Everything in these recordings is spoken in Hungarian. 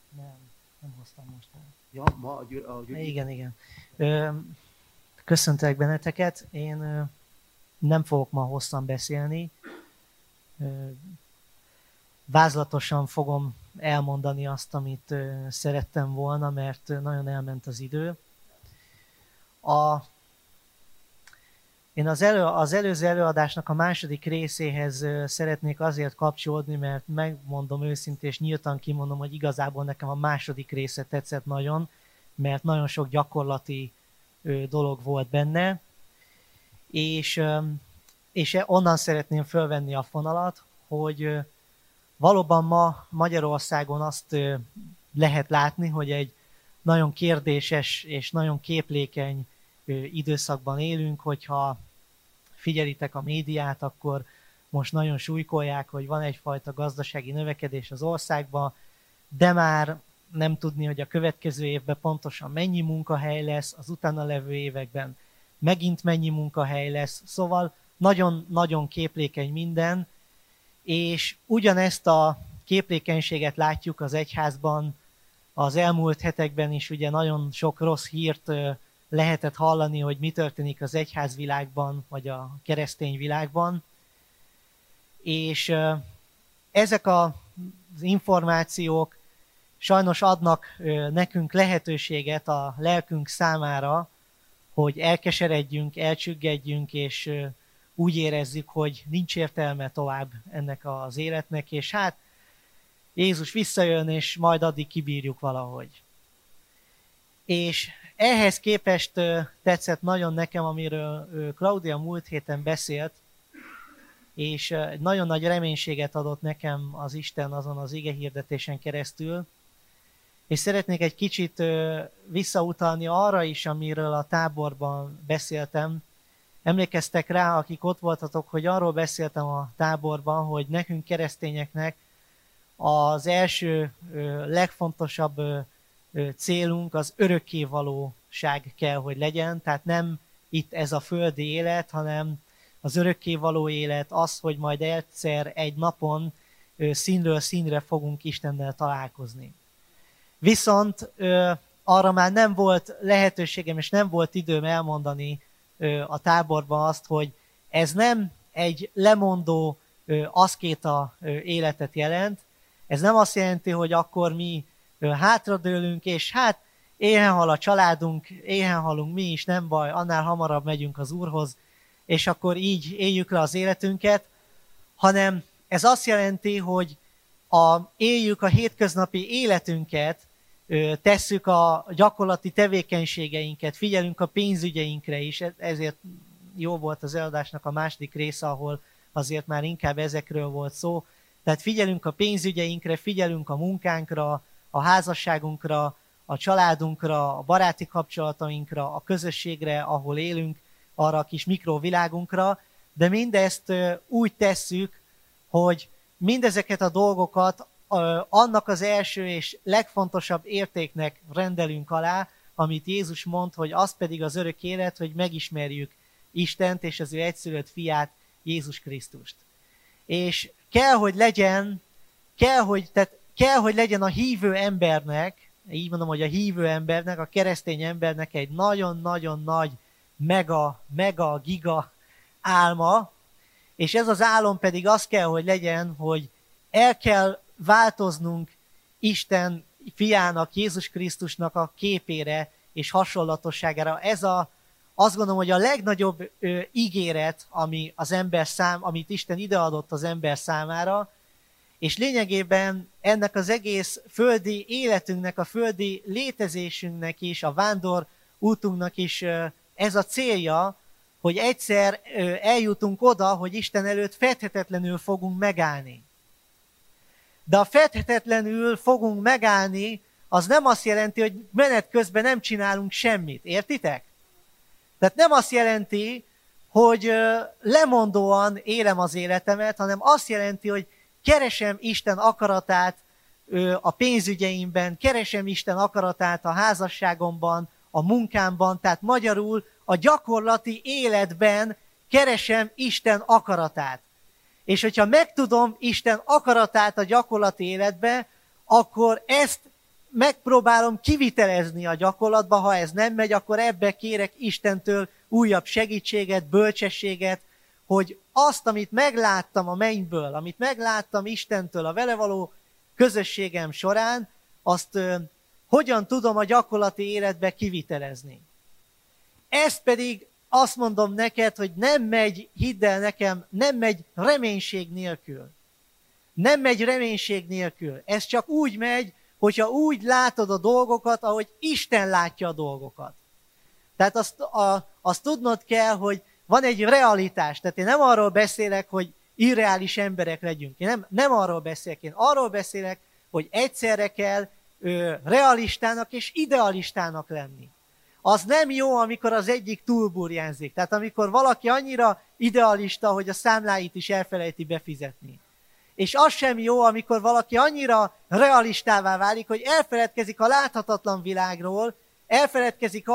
Nem hoztam most el. Ja, ma a Gyuri... Igen. Köszöntelek benneteket. Én nem fogok ma hosszan beszélni. Vázlatosan fogom elmondani azt, amit szerettem volna, mert nagyon elment az idő. Én az előző előadásnak a második részéhez szeretnék azért kapcsolódni, mert megmondom őszintén és nyíltan kimondom, hogy igazából nekem a második része tetszett nagyon, mert nagyon sok gyakorlati dolog volt benne, és onnan szeretném fölvenni a fonalat, hogy valóban ma Magyarországon azt lehet látni, hogy egy nagyon kérdéses és nagyon képlékeny időszakban élünk, hogyha figyelitek a médiát, akkor most nagyon súlykolják, hogy van egyfajta gazdasági növekedés az országban, de már nem tudni, hogy a következő évben pontosan mennyi munkahely lesz, az utána levő években megint mennyi munkahely lesz, szóval nagyon-nagyon képlékeny minden, és ugyanezt a képlékenységet látjuk az egyházban az elmúlt hetekben is, ugye nagyon sok rossz hírt lehetett hallani, hogy mi történik az egyházvilágban, vagy a keresztény világban. És ezek az információk sajnos adnak nekünk lehetőséget a lelkünk számára, hogy elkeseredjünk, elcsüggedjünk, és úgy érezzük, hogy nincs értelme tovább ennek az életnek, és hát Jézus visszajön, és majd addig kibírjuk valahogy. És ehhez képest tetszett nagyon nekem, amiről Claudia múlt héten beszélt, és nagyon nagy reménységet adott nekem az Isten azon az igehirdetésen keresztül, és szeretnék egy kicsit visszautalni arra is, amiről a táborban beszéltem. Emlékeztek rá, akik ott voltatok, hogy arról beszéltem a táborban, hogy nekünk keresztényeknek az első legfontosabb célunk az örökkévalóság kell, hogy legyen, tehát nem itt ez a földi élet, hanem az örökkévaló élet az, hogy majd egyszer egy napon színről színre fogunk Istennel találkozni. Viszont arra már nem volt lehetőségem, és nem volt időm elmondani a táborban azt, hogy ez nem egy lemondó aszkéta életet jelent, ez nem azt jelenti, hogy akkor mi hátradőlünk, és hát éhen hal a családunk, éhen halunk mi is, nem baj, annál hamarabb megyünk az Úrhoz, és akkor így éljük le az életünket, hanem ez azt jelenti, hogy éljük a hétköznapi életünket, tesszük a gyakorlati tevékenységeinket, figyelünk a pénzügyeinkre is, ezért jó volt az előadásnak a második része, ahol azért már inkább ezekről volt szó. Tehát figyelünk a pénzügyeinkre, figyelünk a munkánkra, a házasságunkra, a családunkra, a baráti kapcsolatainkra, a közösségre, ahol élünk, arra a kis mikrovilágunkra, de mindezt úgy tesszük, hogy mindezeket a dolgokat annak az első és legfontosabb értéknek rendelünk alá, amit Jézus mond, hogy az pedig az örök élet, hogy megismerjük Istent és az ő egyszülött fiát, Jézus Krisztust. És kell, hogy legyen a hívő embernek, így mondom, hogy a hívő embernek, a keresztény embernek egy nagyon-nagyon nagy giga álma, és ez az álom pedig az kell, hogy legyen, hogy el kell változnunk Isten fiának, Jézus Krisztusnak a képére és hasonlatosságára. Azt gondolom, hogy a legnagyobb ígéret, amit Isten ideadott az ember számára, és lényegében ennek az egész földi életünknek, a földi létezésünknek is, a vándor útunknak is ez a célja, hogy egyszer eljutunk oda, hogy Isten előtt fedhetetlenül fogunk megállni. De a fedhetetlenül fogunk megállni, az nem azt jelenti, hogy menet közben nem csinálunk semmit. Értitek? Tehát nem azt jelenti, hogy lemondóan élem az életemet, hanem azt jelenti, hogy keresem Isten akaratát a pénzügyeimben, keresem Isten akaratát a házasságomban, a munkámban, tehát magyarul a gyakorlati életben keresem Isten akaratát. És hogyha megtudom Isten akaratát a gyakorlati életbe, akkor ezt megpróbálom kivitelezni a gyakorlatba, ha ez nem megy, akkor ebbe kérek Istentől újabb segítséget, bölcsességet, hogy azt, amit megláttam a mennyből, amit megláttam Istentől a vele való közösségem során, azt hogyan tudom a gyakorlati életbe kivitelezni. Ez pedig azt mondom neked, hogy nem megy, hidd el nekem, nem megy reménység nélkül. Nem megy reménység nélkül. Ez csak úgy megy, hogyha úgy látod a dolgokat, ahogy Isten látja a dolgokat. Tehát azt tudnod kell, hogy van egy realitás. Tehát én nem arról beszélek, hogy irreális emberek legyünk. Én nem arról beszélek. Én arról beszélek, hogy egyszerre kell realistának és idealistának lenni. Az nem jó, amikor az egyik túlburjánzik. Tehát amikor valaki annyira idealista, hogy a számláit is elfelejti befizetni. És az sem jó, amikor valaki annyira realistává válik, hogy elfeledkezik a láthatatlan világról, elfeledkezik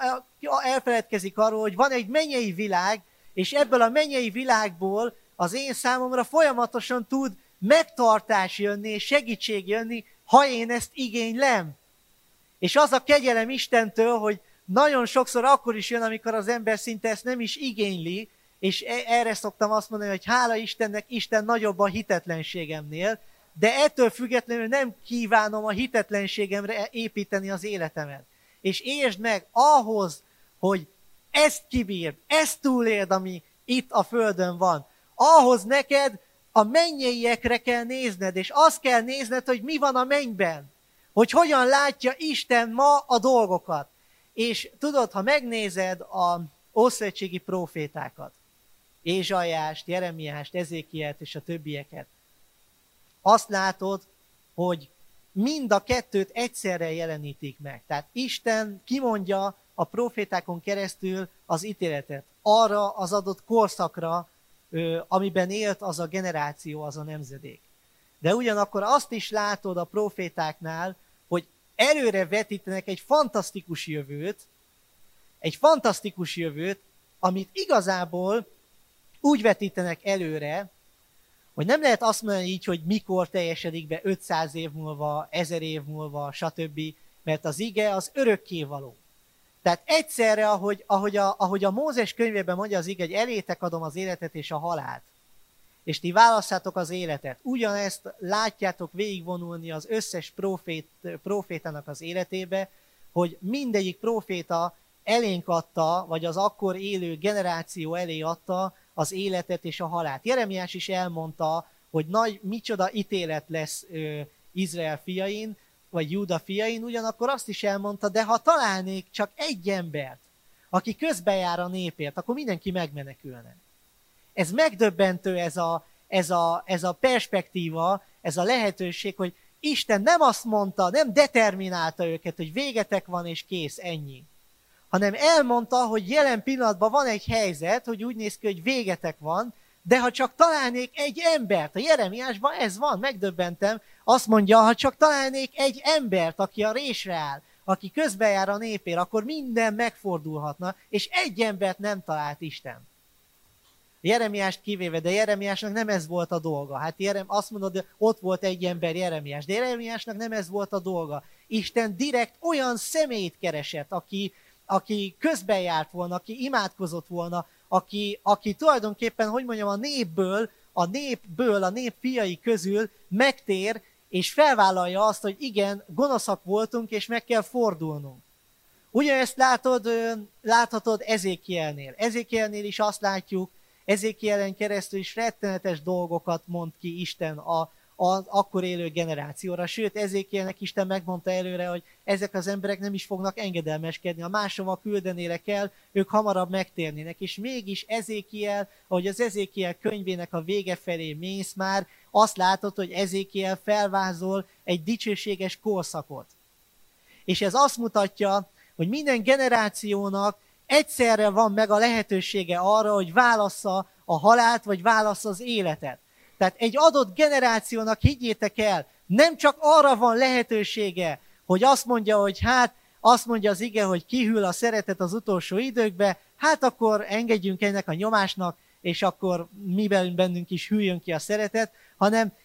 arról, hogy van egy mennyei világ, és ebből a mennyei világból az én számomra folyamatosan tud megtartás jönni, és segítség jönni, ha én ezt igénylem. És az a kegyelem Istentől, hogy nagyon sokszor akkor is jön, amikor az ember szinte ezt nem is igényli, és erre szoktam azt mondani, hogy hála Istennek, Isten nagyobb a hitetlenségemnél, de ettől függetlenül nem kívánom a hitetlenségemre építeni az életemet. És értsd meg, ahhoz, hogy ezt kibírd, ezt túléld, ami itt a földön van, ahhoz neked a mennyeiekre kell nézned, és azt kell nézned, hogy mi van a mennyben, hogy hogyan látja Isten ma a dolgokat. És tudod, ha megnézed az ószövetségi prófétákat, Ézsaiást, Jeremiást, Ezékielt és a többieket, azt látod, hogy mind a kettőt egyszerre jelenítik meg. Tehát Isten kimondja a prófétákon keresztül az ítéletet arra az adott korszakra, amiben élt az a generáció, az a nemzedék. De ugyanakkor azt is látod a prófétáknál, hogy előre vetítenek egy fantasztikus jövőt, amit igazából úgy vetítenek előre, hogy nem lehet azt mondani így, hogy mikor teljesedik be 500 év múlva, 1000 év múlva, stb., mert az ige az örökkévaló. Tehát egyszerre, ahogy a Mózes könyvében mondja az ige, hogy elétek adom az életet és a halált, és ti válasszátok az életet. Ugyanezt látjátok végigvonulni az összes prófétának az életébe, hogy mindegyik próféta elénk adta, vagy az akkor élő generáció elé adta az életet és a halált. Jeremiás is elmondta, hogy micsoda ítélet lesz Izrael fiain, vagy Júda fiain, ugyanakkor azt is elmondta, de ha találnék csak egy embert, aki közbejár a népért, akkor mindenki megmenekülne. Ez megdöbbentő, ez a perspektíva, ez a lehetőség, hogy Isten nem azt mondta, nem determinálta őket, hogy végetek van és kész, ennyi. Hanem elmondta, hogy jelen pillanatban van egy helyzet, hogy úgy néz ki, hogy végetek van, de ha csak találnék egy embert, a Jeremiásban ez van, megdöbbentem, azt mondja, ha csak találnék egy embert, aki a résre áll, aki közbejár a népért, akkor minden megfordulhatna, és egy embert nem talált Isten. Jeremiást kivéve, de Jeremiásnak nem ez volt a dolga. Hát azt mondod, hogy ott volt egy ember, Jeremiás, de Jeremiásnak nem ez volt a dolga. Isten direkt olyan személyt keresett, aki közbejárt volna, aki imádkozott volna, aki tulajdonképpen, hogy mondjam, a nép fiai közül megtér, és felvállalja azt, hogy igen, gonoszak voltunk, és meg kell fordulnunk. Ugyanezt láthatod Ezékielnél. Ezékielnél is azt látjuk, Ezékielen keresztül is rettenetes dolgokat mond ki Isten az akkor élő generációra. Sőt, Ezékielnek Isten megmondta előre, hogy ezek az emberek nem is fognak engedelmeskedni. Ha máshova küldenélek el, ők hamarabb megtérnének. És mégis Ezékiel, ahogy az Ezékiel könyvének a vége felé mész már, azt látod, hogy Ezékiel felvázol egy dicsőséges korszakot. És ez azt mutatja, hogy minden generációnak egyszerre van meg a lehetősége arra, hogy válassza a halált, vagy válassza az életet. Tehát egy adott generációnak, higgyétek el, nem csak arra van lehetősége, hogy azt mondja, hogy azt mondja az ige, hogy kihűl a szeretet az utolsó időkbe, hát akkor engedjünk ennek a nyomásnak, és akkor mi bennünk is hűljön ki a szeretet, hanem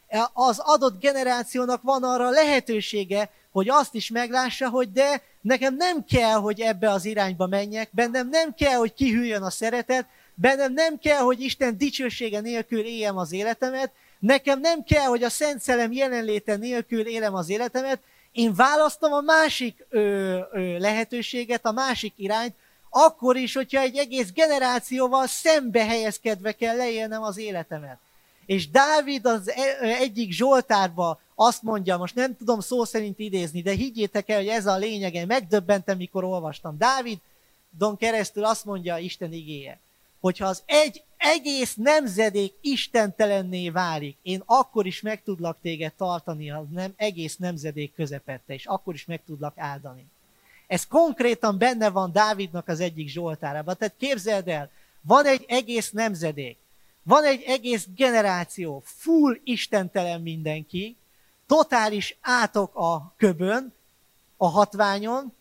az adott generációnak van arra lehetősége, hogy azt is meglássa, hogy de nekem nem kell, hogy ebbe az irányba menjek, bennem nem kell, hogy kihűljön a szeretet, bennem nem kell, hogy Isten dicsősége nélkül éljem az életemet, nekem nem kell, hogy a Szent Szellem jelenléte nélkül élem az életemet, én választom a másik lehetőséget, a másik irányt, akkor is, hogyha egy egész generációval szembe helyezkedve kell leélnem az életemet. És Dávid az egyik Zsoltárban azt mondja, most nem tudom szó szerint idézni, de higgyétek el, hogy ez a lényege, megdöbbentem, mikor olvastam. Dávidon keresztül azt mondja Isten igéje, hogyha az egy egész nemzedék istentelenné válik, én akkor is meg tudlak téged tartani az egész nemzedék közepette, és akkor is meg tudlak áldani. Ez konkrétan benne van Dávidnak az egyik Zsoltárában. Tehát képzeld el, van egy egész nemzedék, van egy egész generáció, full istentelen mindenki, totális átok a köbön, a hatványon,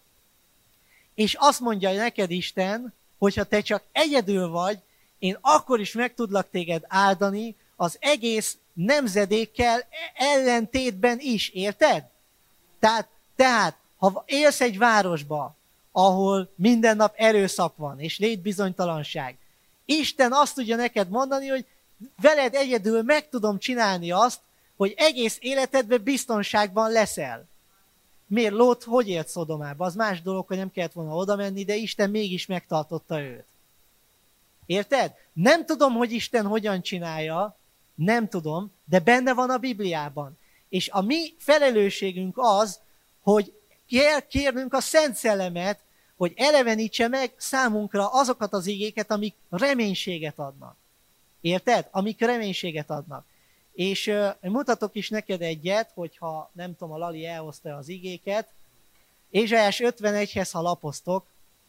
és azt mondja neked Isten, hogyha te csak egyedül vagy, én akkor is meg tudlak téged áldani az egész nemzedékkel ellentétben is, érted? Tehát ha élsz egy városba, ahol minden nap erőszak van, és létbizonytalanság, Isten azt tudja neked mondani, hogy veled egyedül meg tudom csinálni azt, hogy egész életedben biztonságban leszel. Miért Lót hogy élt Szodomában? Az más dolog, hogy nem kellett volna oda menni, de Isten mégis megtartotta őt. Érted? Nem tudom, hogy Isten hogyan csinálja, nem tudom, de benne van a Bibliában. És a mi felelősségünk az, hogy kérnünk a Szent Szellemet, hogy elevenítse meg számunkra azokat az igéket, amik reménységet adnak. Érted? Amik reménységet adnak. És mutatok is neked egyet, hogyha nem tudom, a Lali elhozta az igéket. Ézsaiás 51-hez, ha lapoztok,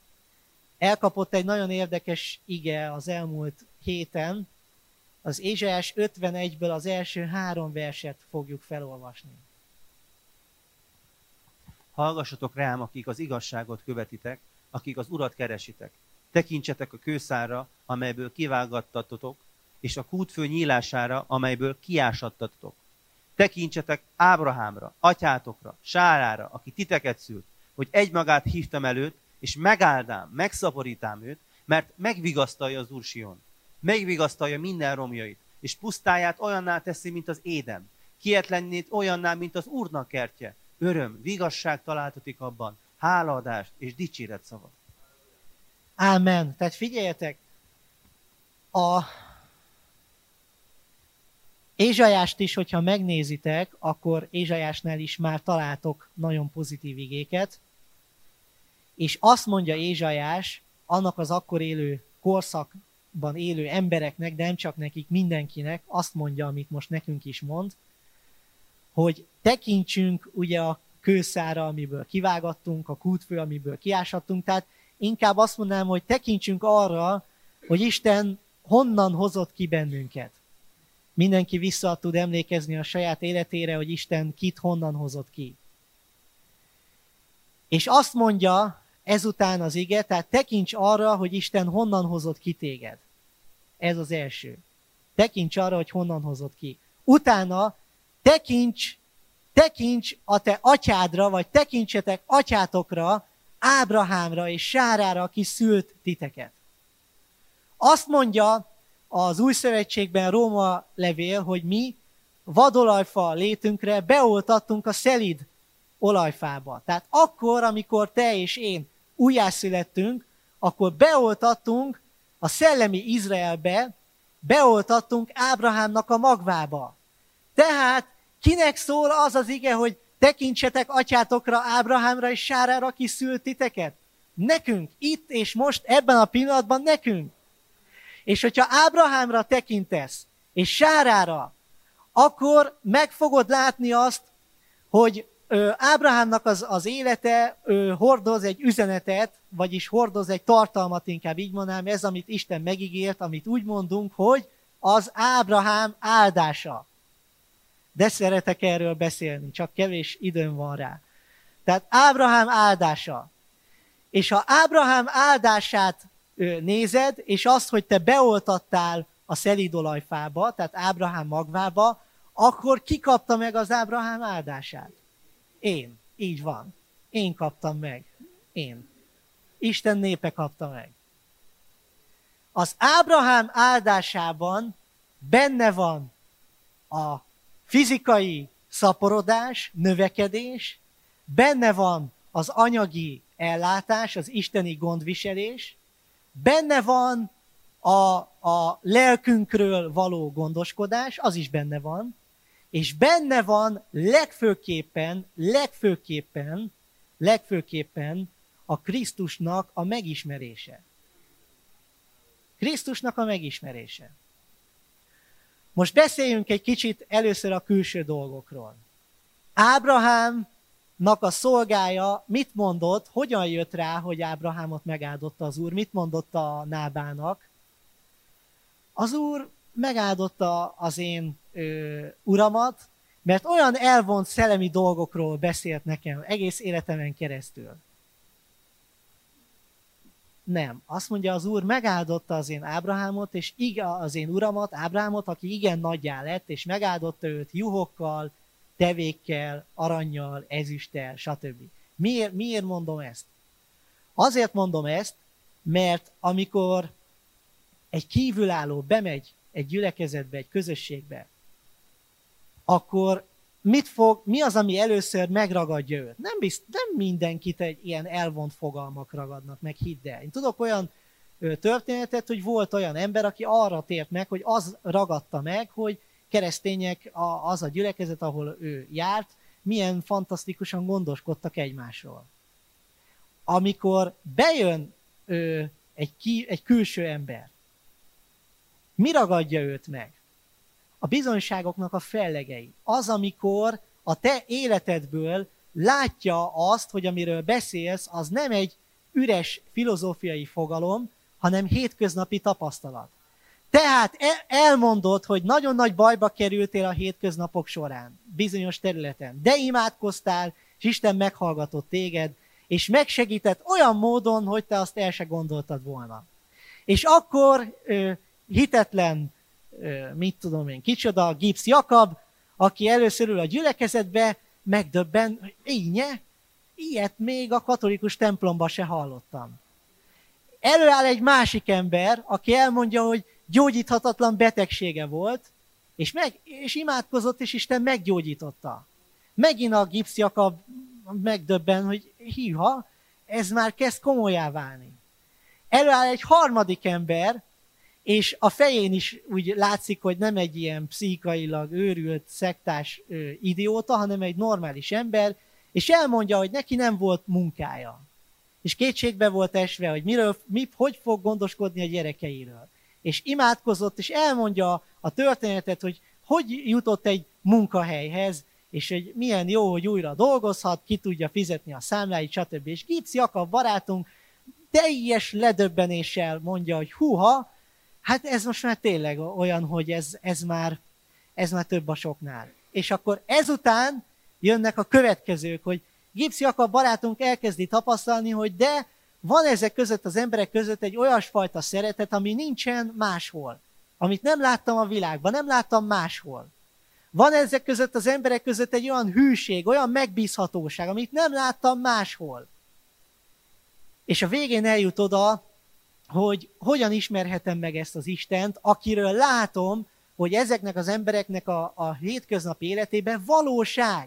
elkapott egy nagyon érdekes ige az elmúlt héten. Az Ézsaiás 51-ből az első 3 verset fogjuk felolvasni. Hallgassatok rám, akik az igazságot követitek, akik az Urat keresitek. Tekintsetek a kőszárra, amelyből kivágattatotok, és a kútfő nyílására, amelyből kiásattatotok. Tekintsetek Ábrahámra, atyátokra, Sárára, aki titeket szült, hogy egymagát hívtam előtt, és megáldám, megszaporítám őt, mert megvigasztalja az Úr Sion. Megvigasztalja minden romjait, és pusztáját olyanná teszi, mint az Éden. Kietlenét olyanná, mint az Úrnak kertje. Öröm, vigasság találtatik abban, hálaadást és dicséret szava. Ámen. Tehát figyeljetek, a Ézsaiást is, hogyha megnézitek, akkor Ézsaiásnál is már találtok nagyon pozitív igéket, és azt mondja Ézsaiás annak az akkor élő korszakban élő embereknek, de nem csak nekik, mindenkinek, azt mondja, amit most nekünk is mond, hogy tekintsünk ugye a kőszára, amiből kivágattunk, a kútfő, amiből kiásattunk, tehát inkább azt mondanám, hogy tekintsünk arra, hogy Isten honnan hozott ki bennünket. Mindenki vissza tud emlékezni a saját életére, hogy Isten kit honnan hozott ki. És azt mondja ezután az ige, tehát tekints arra, hogy Isten honnan hozott ki téged. Ez az első. Tekints arra, hogy honnan hozott ki. Utána tekints a te atyádra, vagy tekintsetek atyátokra, Ábrahámra és Sárára, aki szült titeket. Azt mondja az Új Szövetségben Róma levél, hogy mi vadolajfa létünkre beoltattunk a szelíd olajfába. Tehát akkor, amikor te és én újjászülettünk, akkor beoltattunk a szellemi Izraelbe, beoltattunk Ábrahámnak a magvába. Tehát kinek szól az az ige, hogy tekintsetek atyátokra, Ábrahámra és Sárára, aki szült titeket? Nekünk, itt és most, ebben a pillanatban nekünk. És hogyha Ábrahámra tekintesz, és Sárára, akkor meg fogod látni azt, hogy Ábrahámnak az élete hordoz egy üzenetet, vagyis hordoz egy tartalmat, inkább így mondanám, ez, amit Isten megígért, amit úgy mondunk, hogy az Ábrahám áldása. De szeretek erről beszélni, csak kevés időm van rá. Tehát Ábrahám áldása. És ha Ábrahám áldását nézed, és azt, hogy te beoltattál a szelídolajfába, tehát Ábrahám magvába, akkor ki kapta meg az Ábrahám áldását? Én. Így van. Én kaptam meg. Én. Isten népe kapta meg. Az Ábrahám áldásában benne van a fizikai szaporodás, növekedés, benne van az anyagi ellátás, az isteni gondviselés, benne van a lelkünkről való gondoskodás, az is benne van, és benne van legfőképpen a Krisztusnak a megismerése. Krisztusnak a megismerése. Most beszéljünk egy kicsit először a külső dolgokról. Ábrahámnak a szolgája mit mondott, hogyan jött rá, hogy Ábrahámot megáldotta az Úr, mit mondott a Nábának? Az Úr megáldotta az én uramat, mert olyan elvont szellemi dolgokról beszélt nekem egész életemen keresztül. Nem. Azt mondja, az Úr megáldotta az én Ábrahámot, és az én uramat, Ábrahámot, aki igen nagyjá lett, és megáldotta őt juhokkal, tevékkel, arannyal, ezüsttel, stb. Miért mondom ezt? Azért mondom ezt, mert amikor egy kívülálló bemegy egy gyülekezetbe, egy közösségbe, akkor mi az, ami először megragadja őt? Nem mindenkit egy ilyen elvont fogalmak ragadnak meg, hidd el. Én tudok olyan történetet, hogy volt olyan ember, aki arra tért meg, hogy az ragadta meg, hogy keresztények, az a gyülekezet, ahol ő járt, milyen fantasztikusan gondoskodtak egymásról. Amikor bejön egy külső ember, mi ragadja őt meg? A bizonyságoknak a fellegei. Az, amikor a te életedből látja azt, hogy amiről beszélsz, az nem egy üres filozófiai fogalom, hanem hétköznapi tapasztalat. Tehát elmondod, hogy nagyon nagy bajba kerültél a hétköznapok során, bizonyos területen, de imádkoztál, és Isten meghallgatott téged, és megsegített olyan módon, hogy te azt el se gondoltad volna. És akkor hitetlen, mit tudom én, kicsoda, Gibbs Jakab, aki először ül a gyülekezetbe, megdöbben, hogy ilyet még a katolikus templomba se hallottam. Előáll egy másik ember, aki elmondja, hogy gyógyíthatatlan betegsége volt, és imádkozott, és Isten meggyógyította. Megint a Gibbs Jakab megdöbben, hogy hűha, ez már kezd komolyá válni. Előáll egy harmadik ember, és a fején is úgy látszik, hogy nem egy ilyen pszichikailag őrült, szektás idióta, hanem egy normális ember, és elmondja, hogy neki nem volt munkája. És kétségbe volt esve, hogy hogy fog gondoskodni a gyerekeiről. És imádkozott, és elmondja a történetet, hogy jutott egy munkahelyhez, és hogy milyen jó, hogy újra dolgozhat, ki tudja fizetni a számláit, stb. És Gibbs Jakab barátunk teljes ledöbbenéssel mondja, hogy húha, hát ez most már tényleg olyan, hogy ez már több a soknál. És akkor ezután jönnek a következők, hogy Gibbs Jakab barátunk elkezdi tapasztalni, hogy de van ezek között, az emberek között egy olyasfajta szeretet, ami nincsen máshol. Amit nem láttam a világban, nem láttam máshol. Van ezek között az emberek között egy olyan hűség, olyan megbízhatóság, amit nem láttam máshol. És a végén eljut oda, hogy hogyan ismerhetem meg ezt az Istent, akiről látom, hogy ezeknek az embereknek a hétköznapi életében valóság.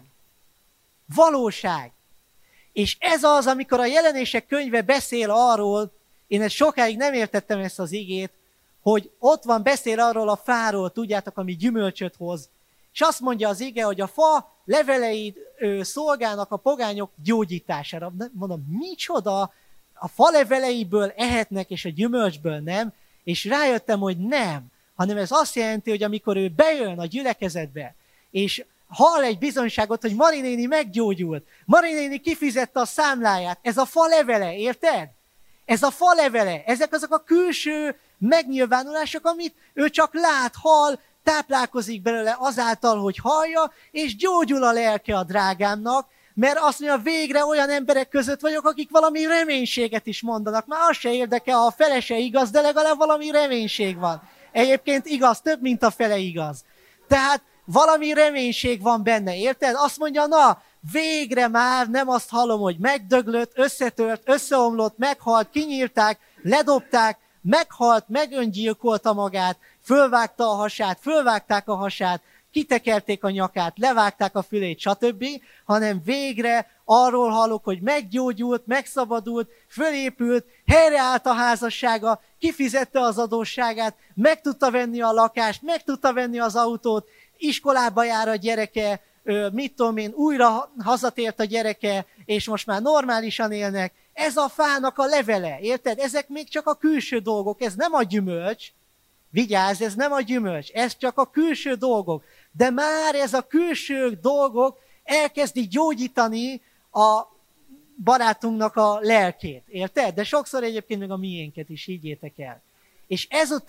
Valóság. És ez az, amikor a Jelenések könyve beszél arról, én ezt sokáig nem értettem ezt az igét, hogy ott van, beszél arról a fáról, tudjátok, ami gyümölcsöt hoz. És azt mondja az ige, hogy a fa levelei szolgálnak a pogányok gyógyítására. Mondom, micsoda? A fa leveleiből ehetnek, és a gyümölcsből nem. És rájöttem, hogy nem. Hanem ez azt jelenti, hogy amikor ő bejön a gyülekezetbe, és hall egy bizonyságot, hogy Mari néni meggyógyult, Mari néni kifizette a számláját, ez a fa levele, érted? Ez a fa levele, ezek azok a külső megnyilvánulások, amit ő csak lát, hall, táplálkozik belőle azáltal, hogy hallja, és gyógyul a lelke a drágámnak, mert azt mondja, végre olyan emberek között vagyok, akik valami reménységet is mondanak. Már az se érdekel, ha a fele se igaz, de legalább valami reménység van. Egyébként igaz, több, mint a fele igaz. Tehát valami reménység van benne, érted? Azt mondja, na, végre már nem azt hallom, hogy megdöglött, összetört, összeomlott, meghalt, kinyírták, ledobták, meghalt, megöngyilkolta magát, fölvágta a hasát, fölvágták a hasát, kitekerték a nyakát, levágták a fülét, stb., hanem végre arról hallok, hogy meggyógyult, megszabadult, fölépült, helyreállt a házassága, kifizette az adósságát, meg tudta venni a lakást, meg tudta venni az autót, iskolába jár a gyereke, mit tudom én, újra hazatért a gyereke, és most már normálisan élnek. Ez a fának a levele, érted? Ezek még csak a külső dolgok, ez nem a gyümölcs. Vigyázz, ez nem a gyümölcs, ez csak a külső dolgok. De már ez a külső dolgok elkezdi gyógyítani a barátunknak a lelkét, érted? De sokszor egyébként még a miénket is, higgyétek el. És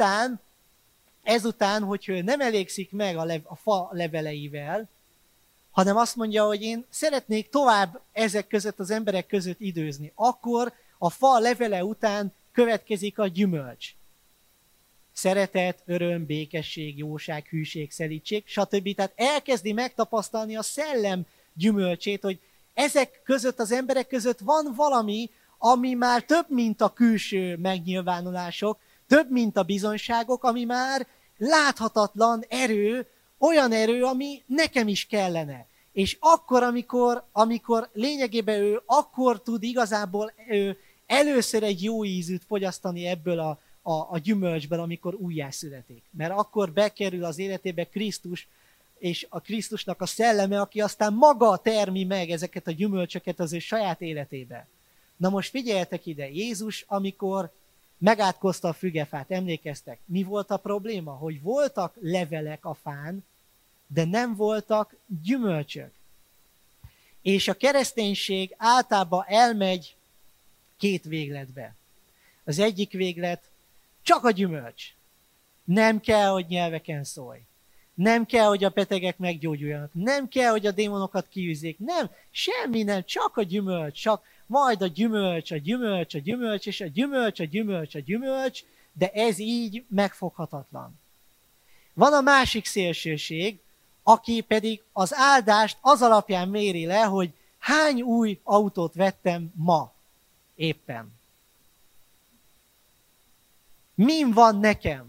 ezután, hogy ő nem elégszik meg a fa leveleivel, hanem azt mondja, hogy én szeretnék tovább ezek között, az emberek között időzni, akkor a fa levele után következik a gyümölcs. Szeretet, öröm, békesség, jóság, hűség, szelídség, stb. Tehát elkezdi megtapasztalni a szellem gyümölcsét, hogy ezek között, az emberek között van valami, ami már több, mint a külső megnyilvánulások, több, mint a bizonyságok, ami már láthatatlan erő, olyan erő, ami nekem is kellene. És akkor, amikor lényegében ő akkor tud igazából először egy jó ízűt fogyasztani ebből a gyümölcsből, amikor újjászületik. Mert akkor bekerül az életébe Krisztus, és a Krisztusnak a szelleme, aki aztán maga termi meg ezeket a gyümölcsöket az ő saját életébe. Na most figyeljetek ide, Jézus, amikor megátkozta a fügefát, emlékeztek, mi volt a probléma? Hogy voltak levelek a fán, de nem voltak gyümölcsök. És a kereszténység általában elmegy két végletbe. Az egyik véglet csak a gyümölcs. Nem kell, hogy nyelveken szólj. Nem kell, hogy a betegek meggyógyuljanak. Nem kell, hogy a démonokat kiűzzék. Nem, semmi nem, csak a gyümölcs. Csak majd a gyümölcs, a gyümölcs, a gyümölcs, és a gyümölcs, a gyümölcs, a gyümölcs, de ez így megfoghatatlan. Van a másik szélsőség, aki pedig az áldást az alapján méri le, hogy hány új autót vettem ma éppen. Min van nekem?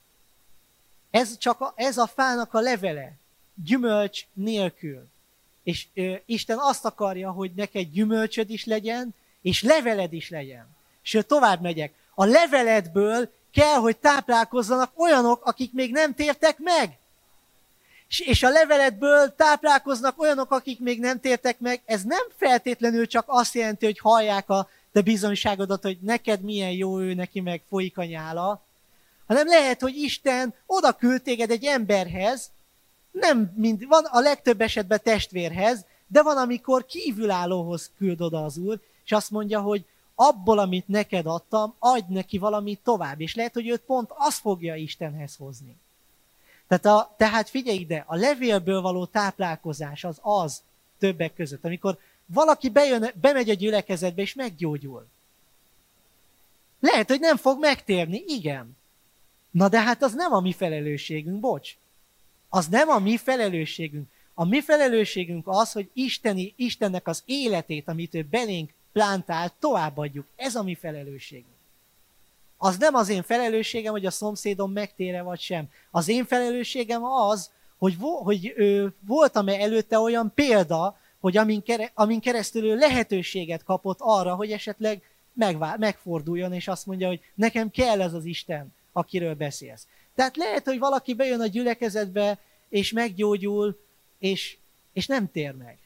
Ez a fának a levele, gyümölcs nélkül. És Isten azt akarja, hogy neked gyümölcsöd is legyen, és leveled is legyen. Sőt, tovább megyek. A leveledből kell, hogy táplálkozzanak olyanok, akik még nem tértek meg. És a leveledből táplálkoznak olyanok, akik még nem tértek meg. Ez nem feltétlenül csak azt jelenti, hogy hallják a te bizonyságodat, hogy neked milyen jó, ő neki meg folyik a nyála, hanem lehet, hogy Isten oda küld téged egy emberhez, van a legtöbb esetben testvérhez, de van, amikor kívülállóhoz küld oda az Úr, és azt mondja, hogy abból, amit neked adtam, adj neki valamit tovább, és lehet, hogy őt pont azt fogja Istenhez hozni. Tehát figyelj ide, a levélből való táplálkozás az többek között, amikor valaki bemegy a gyülekezetbe, és meggyógyul. Lehet, hogy nem fog megtérni, igen. Na de hát az nem a mi felelősségünk, bocs. Az nem a mi felelősségünk. A mi felelősségünk az, hogy Istennek az életét, amit ő belénk plántált, továbbadjuk. Ez a mi felelősségünk. Az nem az én felelősségem, hogy a szomszédom megtére vagy sem. Az én felelősségem az, hogy voltam-e előtte olyan példa, hogy amin keresztül ő lehetőséget kapott arra, hogy esetleg megforduljon, és azt mondja, hogy nekem kell ez az Isten, akiről beszélsz. Tehát lehet, hogy valaki bejön a gyülekezetbe, és meggyógyul, és nem tér meg.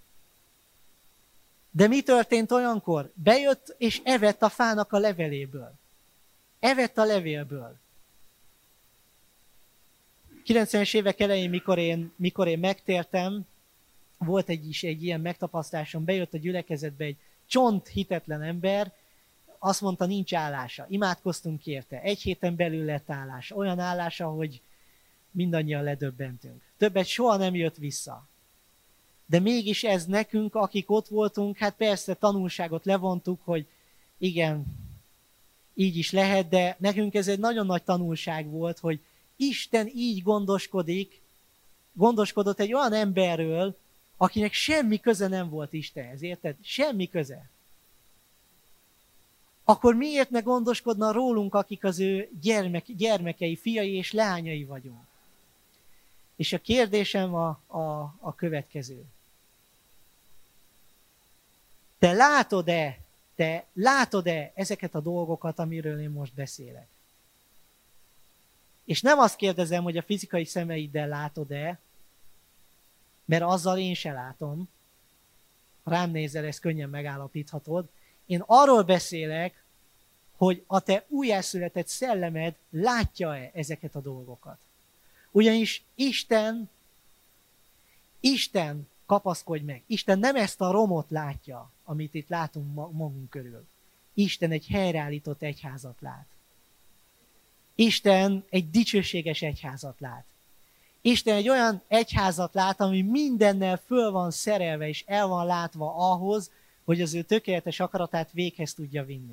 De mi történt olyankor? Bejött, és evett a fának a leveléből. Evett a levélből. 90-es évek elején, mikor én megtértem, volt egy ilyen megtapasztásom, bejött a gyülekezetbe egy csont hitetlen ember, azt mondta, nincs állása. Imádkoztunk érte. Egy héten belül lett állása. Olyan állása, hogy mindannyian ledöbbentünk. Többet soha nem jött vissza. De mégis ez nekünk, akik ott voltunk, hát persze tanulságot levontuk, hogy igen, így is lehet, de nekünk ez egy nagyon nagy tanulság volt, hogy Isten így gondoskodik gondoskodott egy olyan emberről, akinek semmi köze nem volt Istenhez, érted? Semmi köze. Akkor miért ne gondoskodna rólunk, akik az ő gyermekei, fiai és leányai vagyunk? És a kérdésem a következő. Te látod-e ezeket a dolgokat, amiről én most beszélek? És nem azt kérdezem, hogy a fizikai szemeiddel látod-e, mert azzal én se látom. Ha rám nézel, ezt könnyen megállapíthatod. Én arról beszélek, hogy a te újjászületett szellemed látja-e ezeket a dolgokat. Ugyanis Isten, kapaszkodj meg, Isten nem ezt a romot látja, amit itt látunk magunk körül. Isten egy helyreállított egyházat lát. Isten egy dicsőséges egyházat lát. Isten egy olyan egyházat lát, ami mindennel föl van szerelve és el van látva ahhoz, hogy az ő tökéletes akaratát véghez tudja vinni.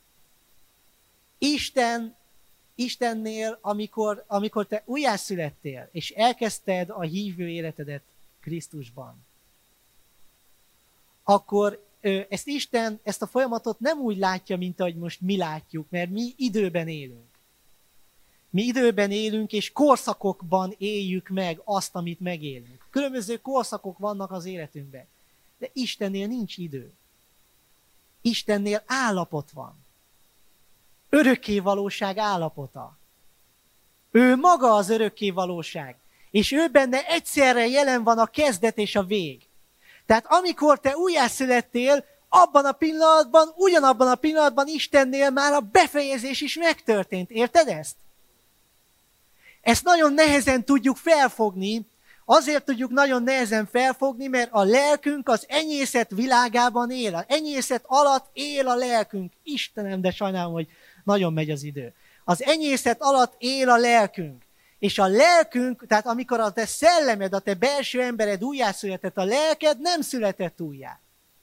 Istennél, amikor te újjászülettél, és elkezdted a hívő életedet Krisztusban, akkor ezt a folyamatot nem úgy látja, mint ahogy most mi látjuk, mert mi időben élünk. Mi időben élünk, és korszakokban éljük meg azt, amit megélünk. Különböző korszakok vannak az életünkben. De Istennél nincs idő. Istennél állapot van. Örökkévalóság állapota. Ő maga az örökkévalóság. És ő benne egyszerre jelen van a kezdet és a vég. Tehát amikor te újjászülettél, ugyanabban a pillanatban Istennél már a befejezés is megtörtént. Érted ezt? Ezt nagyon nehezen tudjuk felfogni, azért tudjuk nagyon nehezen felfogni, mert a lelkünk az enyészet világában él. Az enyészet alatt él a lelkünk. Istenem, de sajnálom, hogy nagyon megy az idő. Az enyészet alatt él a lelkünk. És a lelkünk, tehát amikor a te szellemed, a te belső embered újjászületett, a lelked nem született újjá.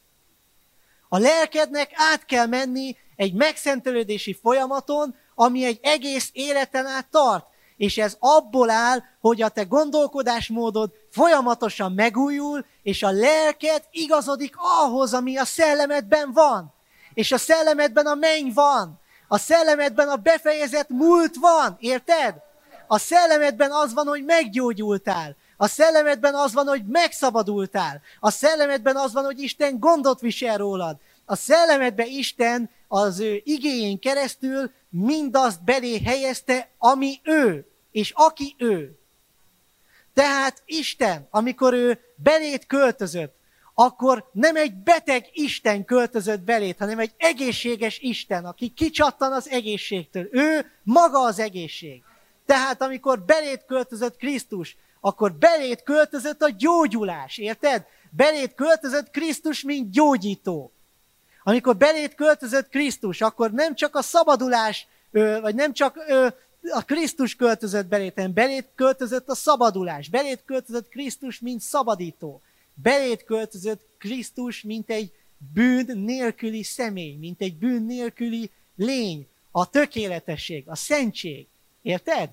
A lelkednek át kell menni egy megszentelődési folyamaton, ami egy egész életen át tart. És ez abból áll, hogy a te gondolkodásmódod folyamatosan megújul, és a lelked igazodik ahhoz, ami a szellemedben van. És a szellemedben a menny van. A szellemedben a befejezett múlt van. Érted? A szellemedben az van, hogy meggyógyultál. A szellemedben az van, hogy megszabadultál. A szellemedben az van, hogy Isten gondot visel rólad. A szellemedben Isten az ő igéjén keresztül mindazt belé helyezte, ami ő, és aki ő. Tehát Isten, amikor ő beléd költözött, akkor nem egy beteg Isten költözött beléd, hanem egy egészséges Isten, aki kicsattan az egészségtől. Ő maga az egészség. Tehát amikor beléd költözött Krisztus, akkor beléd költözött a gyógyulás, érted? Beléd költözött Krisztus, mint gyógyító. Amikor beléd költözött Krisztus, akkor nem csak a szabadulás, vagy nem csak a Krisztus költözött beléd, hanem beléd költözött a szabadulás. Beléd költözött Krisztus, mint szabadító. Beléd költözött Krisztus, mint egy bűn nélküli személy, mint egy bűn nélküli lény. A tökéletesség, a szentség. Érted?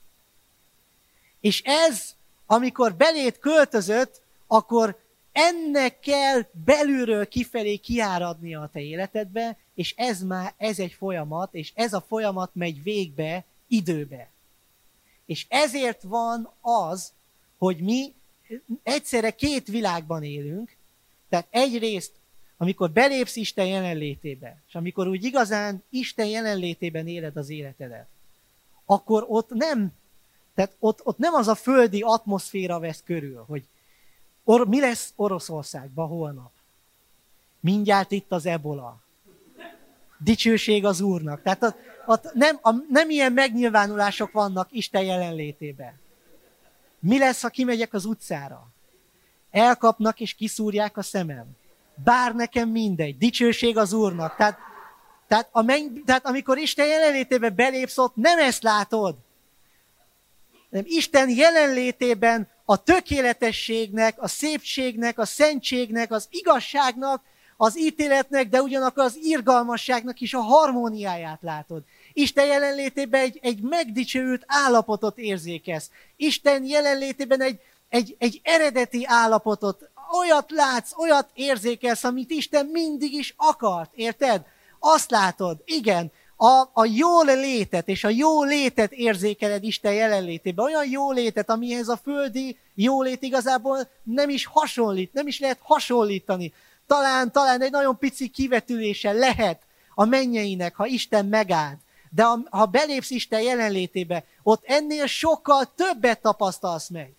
És ez, amikor beléd költözött, akkor ennek kell belülről kifelé kiáradnia a te életedbe, és ez egy folyamat, és ez a folyamat megy végbe, időbe. És ezért van az, hogy mi egyszerre két világban élünk, tehát egyrészt, amikor belépsz Isten jelenlétébe, és amikor úgy igazán Isten jelenlétében éled az életedet, akkor ott nem az a földi atmoszféra vesz körül, hogy mi lesz Oroszországban holnap? Mindjárt itt az ebola. Dicsőség az Úrnak. Tehát ott nem ilyen megnyilvánulások vannak Isten jelenlétében. Mi lesz, ha kimegyek az utcára? Elkapnak és kiszúrják a szemem. Bár nekem mindegy. Dicsőség az Úrnak. Tehát amikor Isten jelenlétében belépsz, ott nem ezt látod. Nem, Isten jelenlétében a tökéletességnek, a szépségnek, a szentségnek, az igazságnak, az ítéletnek, de ugyanakkor az irgalmasságnak is a harmóniáját látod. Isten jelenlétében egy megdicsőült állapotot érzékelsz. Isten jelenlétében egy eredeti állapotot, olyat látsz, olyat érzékelsz, amit Isten mindig is akart, érted? Azt látod, igen, a jól létet, és a jó létet érzékeled Isten jelenlétében. Olyan jó létet, amihez a földi jólét igazából nem is hasonlít, nem is lehet hasonlítani. Talán egy nagyon pici kivetülése lehet a mennyeinek, ha Isten megáld. De ha belépsz Isten jelenlétébe, ott ennél sokkal többet tapasztalsz meg.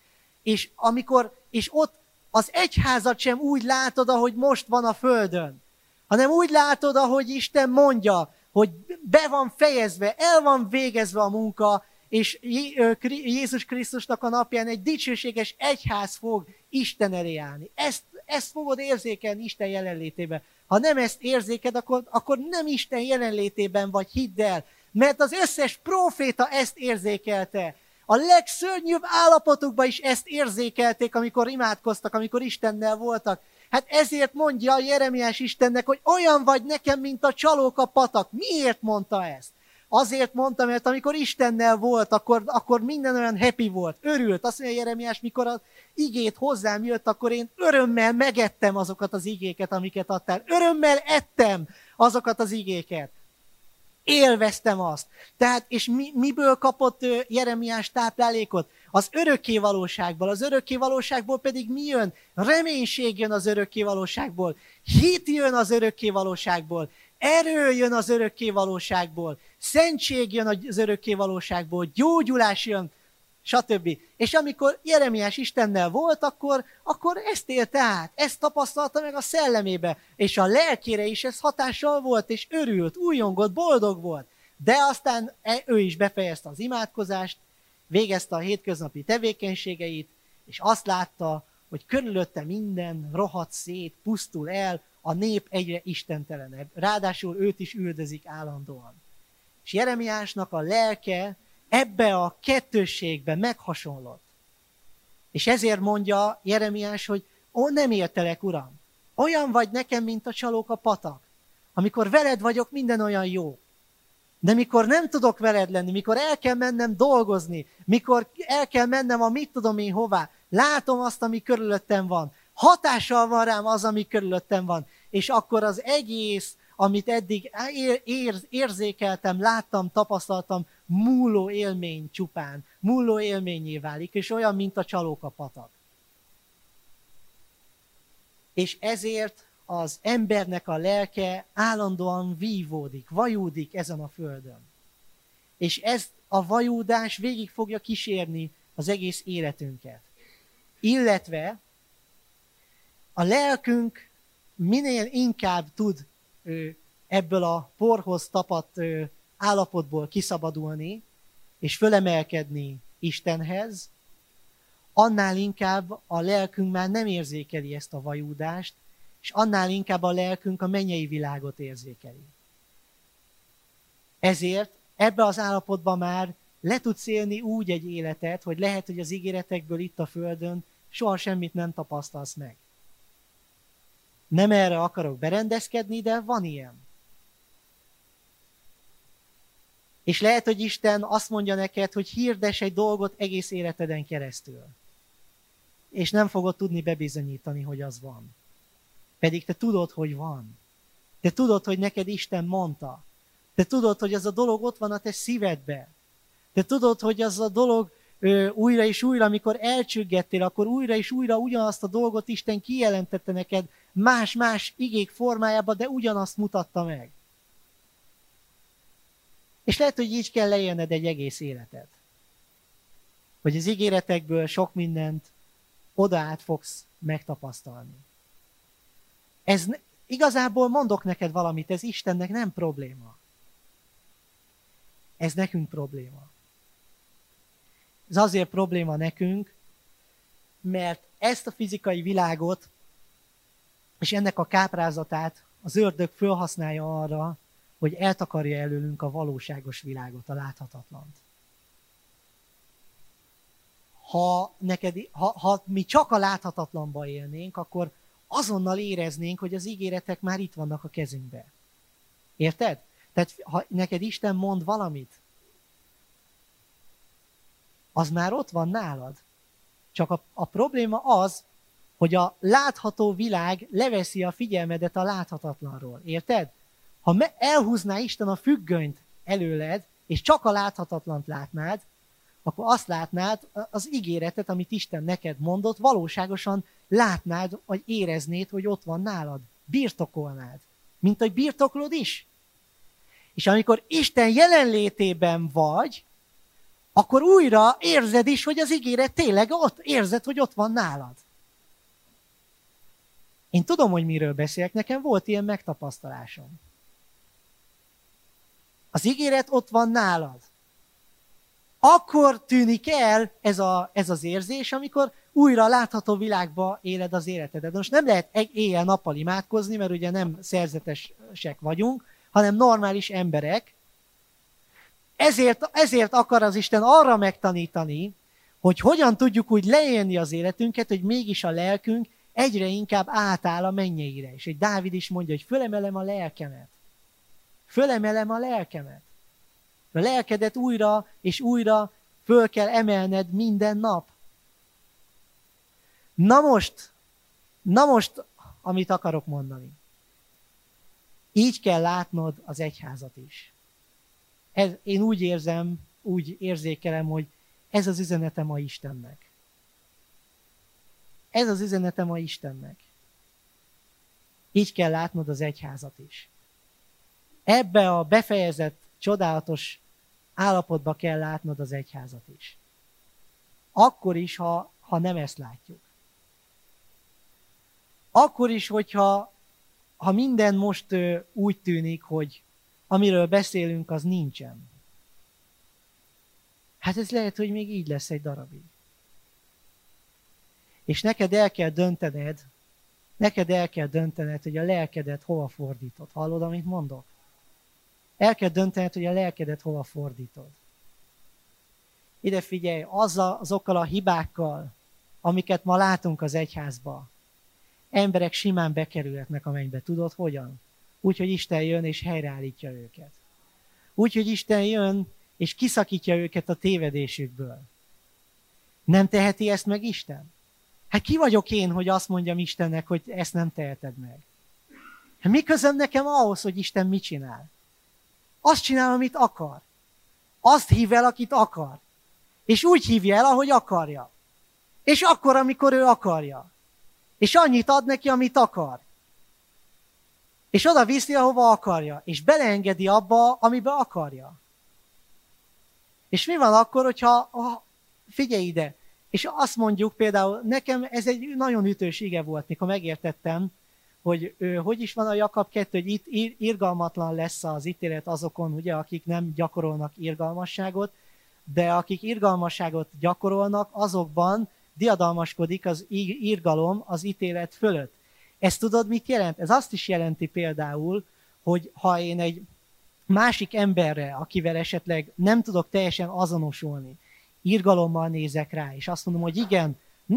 És ott az egyházat sem úgy látod, ahogy most van a földön, hanem úgy látod, ahogy Isten mondja, hogy be van fejezve, el van végezve a munka, és Jézus Krisztusnak a napján egy dicsőséges egyház fog Isten elé állni. Ezt fogod érzékelni Isten jelenlétében. Ha nem ezt érzéked, akkor nem Isten jelenlétében vagy, hidd el. Mert az összes próféta ezt érzékelte. A legszörnyűbb állapotukban is ezt érzékelték, amikor imádkoztak, amikor Istennel voltak. Hát ezért mondja Jeremiás Istennek, hogy olyan vagy nekem, mint a csalók a patak. Miért mondta ezt? Azért mondta, mert amikor Istennel volt, akkor minden olyan happy volt, örült. Azt mondja Jeremiás, mikor az igét hozzám jött, akkor én örömmel megettem azokat az igéket, amiket adtál. Örömmel ettem azokat az igéket. Élveztem azt. Tehát, és miből kapott Jeremiás táplálékot? Az örökkévalóságból. Az örökkévalóságból pedig mi jön? Reménység jön az örökkévalóságból. Hit jön az örökkévalóságból. Erő jön az örökkévalóságból. Szentség jön az örökkévalóságból. Gyógyulás jön, stb. És amikor Jeremiás Istennel volt, akkor ezt élte át, ezt tapasztalta meg a szellemébe, és a lelkére is ez hatással volt, és örült, újongott, boldog volt. De aztán ő is befejezte az imádkozást, végezte a hétköznapi tevékenységeit, és azt látta, hogy körülötte minden rohadt szét, pusztul el, a nép egyre istentelenebb. Ráadásul őt is üldözik állandóan. És Jeremiásnak a lelke ebbe a kettősségbe meghasonlott. És ezért mondja Jeremiás, hogy nem értelek, Uram. Olyan vagy nekem, mint a csalók a patak. Amikor veled vagyok, minden olyan jó. De mikor nem tudok veled lenni, mikor el kell mennem dolgozni, mikor el kell mennem a mit tudom én hová, látom azt, ami körülöttem van. Hatással van rám az, ami körülöttem van. És akkor az egész, amit eddig érzékeltem, láttam, tapasztaltam, múló élmény csupán, múló élményé válik, és olyan, mint a csalók a patak. És ezért az embernek a lelke állandóan vívódik, vajúdik ezen a földön. És ezt a vajúdás végig fogja kísérni az egész életünket. Illetve a lelkünk minél inkább tud ebből a porhoz tapadt állapotból kiszabadulni, és fölemelkedni Istenhez, annál inkább a lelkünk már nem érzékeli ezt a vajúdást, és annál inkább a lelkünk a mennyei világot érzékeli. Ezért ebbe az állapotban már le tudsz élni úgy egy életet, hogy lehet, hogy az ígéretekből itt a földön soha semmit nem tapasztalsz meg. Nem erre akarok berendezkedni, de van ilyen. És lehet, hogy Isten azt mondja neked, hogy hirdess egy dolgot egész életeden keresztül. És nem fogod tudni bebizonyítani, hogy az van. Pedig te tudod, hogy van. Te tudod, hogy neked Isten mondta. Te tudod, hogy az a dolog ott van a te szívedbe. Te tudod, hogy az a dolog újra és újra, amikor elcsüggettél, akkor újra és újra ugyanazt a dolgot Isten kijelentette neked más-más igék formájában, de ugyanazt mutatta meg. És lehet, hogy így kell leélned egy egész életet. Hogy az ígéretekből sok mindent oda át fogsz megtapasztalni. Igazából mondok neked valamit, ez Istennek nem probléma. Ez nekünk probléma. Ez azért probléma nekünk, mert ezt a fizikai világot és ennek a káprázatát az ördög fölhasználja arra, hogy eltakarja előlünk a valóságos világot, a láthatatlant. Ha mi csak a láthatatlanba élnénk, akkor azonnal éreznénk, hogy az ígéretek már itt vannak a kezünkbe. Érted? Tehát ha neked Isten mond valamit, az már ott van nálad. Csak a probléma az, hogy a látható világ leveszi a figyelmedet a láthatatlanról. Érted? Ha elhúzná Isten a függönyt előled, és csak a láthatatlant látnád, akkor azt látnád, az ígéretet, amit Isten neked mondott, valóságosan látnád, vagy éreznéd, hogy ott van nálad. Birtokolnád. Mint hogy birtoklod is. És amikor Isten jelenlétében vagy, akkor újra érzed is, hogy az ígéret tényleg ott, érzed, hogy ott van nálad. Én tudom, hogy miről beszélek, nekem volt ilyen megtapasztalásom. Az ígéret ott van nálad. Akkor tűnik el ez az érzés, amikor újra látható világba éled az életedet. Most nem lehet éjjel-nappal imádkozni, mert ugye nem szerzetesek vagyunk, hanem normális emberek. Ezért akar az Isten arra megtanítani, hogy hogyan tudjuk úgy leélni az életünket, hogy mégis a lelkünk egyre inkább átáll a mennyeire. És egy Dávid is mondja, hogy fölemelem a lelkemet. Fölemelem a lelkemet. A lelkedet újra és újra föl kell emelned minden nap. Na most, amit akarok mondani. Így kell látnod az egyházat is. Én úgy érzem, úgy érzékelem, hogy ez az üzenete ma Istennek. Ez az üzenete ma Istennek. Így kell látnod az egyházat is. Ebbe a befejezett, csodálatos állapotba kell látnod az egyházat is. Akkor is, ha nem ezt látjuk. Akkor is, hogyha minden most úgy tűnik, hogy amiről beszélünk, az nincsen. Hát ez lehet, hogy még így lesz egy darabig. És neked el kell döntened, hogy a lelkedet hova fordítod. Hallod, amit mondok? El kell döntened, hogy a lelkedet hova fordítod. Ide figyelj, azokkal a hibákkal, amiket ma látunk az egyházba, emberek simán bekerülhetnek a mennybe. Tudod hogyan? Úgy, hogy Isten jön és helyreállítja őket. Úgy, hogy Isten jön és kiszakítja őket a tévedésükből. Nem teheti ezt meg Isten? Hát ki vagyok én, hogy azt mondjam Istennek, hogy ezt nem teheted meg? Hát mi közöm nekem ahhoz, hogy Isten mit csinál? Azt csinál, amit akar. Azt hív el, akit akar. És úgy hívja el, ahogy akarja. És akkor, amikor ő akarja. És annyit ad neki, amit akar. És oda viszi, ahova akarja. És beleengedi abba, amiben akarja. És mi van akkor, hogyha figyelj ide, és azt mondjuk például, nekem ez egy nagyon ütős ige volt, mikor megértettem, hogy is van a Jakab 2, hogy itt irgalmatlan lesz az ítélet azokon, ugye, akik nem gyakorolnak irgalmasságot, de akik irgalmasságot gyakorolnak, azokban diadalmaskodik az irgalom az ítélet fölött. Ezt tudod, mit jelent? Ez azt is jelenti például, hogy ha én egy másik emberre, akivel esetleg nem tudok teljesen azonosulni, irgalommal nézek rá, és azt mondom, hogy igen,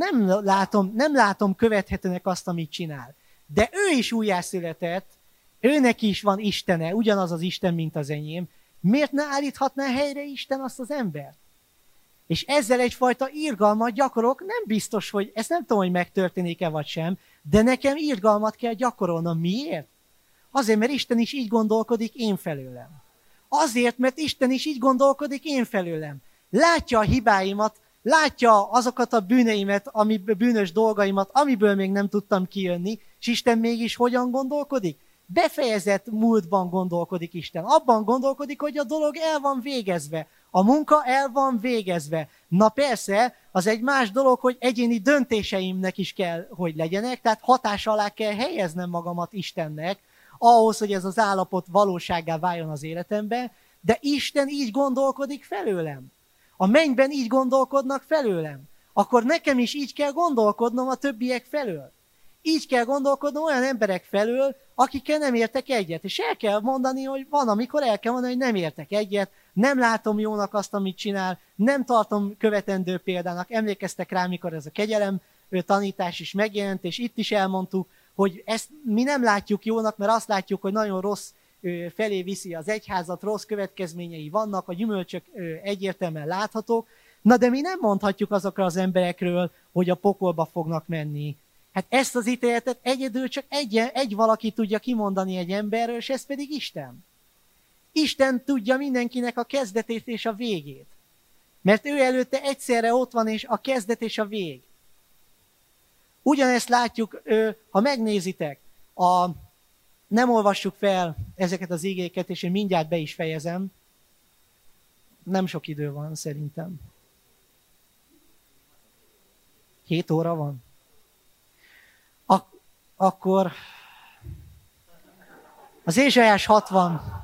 nem látom követhetőnek azt, amit csinál. De ő is újjászületett, őnek is van Istene, ugyanaz az Isten, mint az enyém. Miért ne állíthatná helyre Isten azt az embert? És ezzel egyfajta irgalmat gyakorolok, nem biztos, hogy ezt nem tudom, hogy megtörténik-e vagy sem, de nekem irgalmat kell gyakorolnom. Miért? Azért, mert Isten is így gondolkodik én felőlem. Azért, mert Isten is így gondolkodik én felőlem. Látja a hibáimat, látja azokat a bűneimet, bűnös dolgaimat, amiből még nem tudtam kijönni, és Isten mégis hogyan gondolkodik? Befejezett múltban gondolkodik Isten. Abban gondolkodik, hogy a dolog el van végezve. A munka el van végezve. Na persze, az egy más dolog, hogy egyéni döntéseimnek is kell, hogy legyenek, tehát hatás alá kell helyeznem magamat Istennek, ahhoz, hogy ez az állapot valósággá váljon az életemben, de Isten így gondolkodik felőlem. A mennyben így gondolkodnak felőlem. Akkor nekem is így kell gondolkodnom a többiek felől. Így kell gondolkodnom olyan emberek felől, akikkel nem értek egyet. És el kell mondani, hogy van, amikor el kell mondani, hogy nem értek egyet, nem látom jónak azt, amit csinál, nem tartom követendő példának. Emlékeztek rá, mikor ez a kegyelem tanítás is megjelent, és itt is elmondtuk, hogy ezt mi nem látjuk jónak, mert azt látjuk, hogy nagyon rossz felé viszi az egyházat, rossz következményei vannak, a gyümölcsök egyértelműen láthatók, Na de mi nem mondhatjuk azokra az emberekről, hogy a pokolba fognak menni. Hát ezt az ítéletet egyedül csak egy valaki tudja kimondani egy emberről, és ez pedig Isten. Isten tudja mindenkinek a kezdetét és a végét. Mert ő előtte egyszerre ott van, és a kezdet és a vég. Ugyanezt látjuk, ha megnézitek, nem olvassuk fel ezeket az igéket, és én mindjárt be is fejezem. Nem sok idő van szerintem. 7 óra van. Akkor az Ézsaiás 60.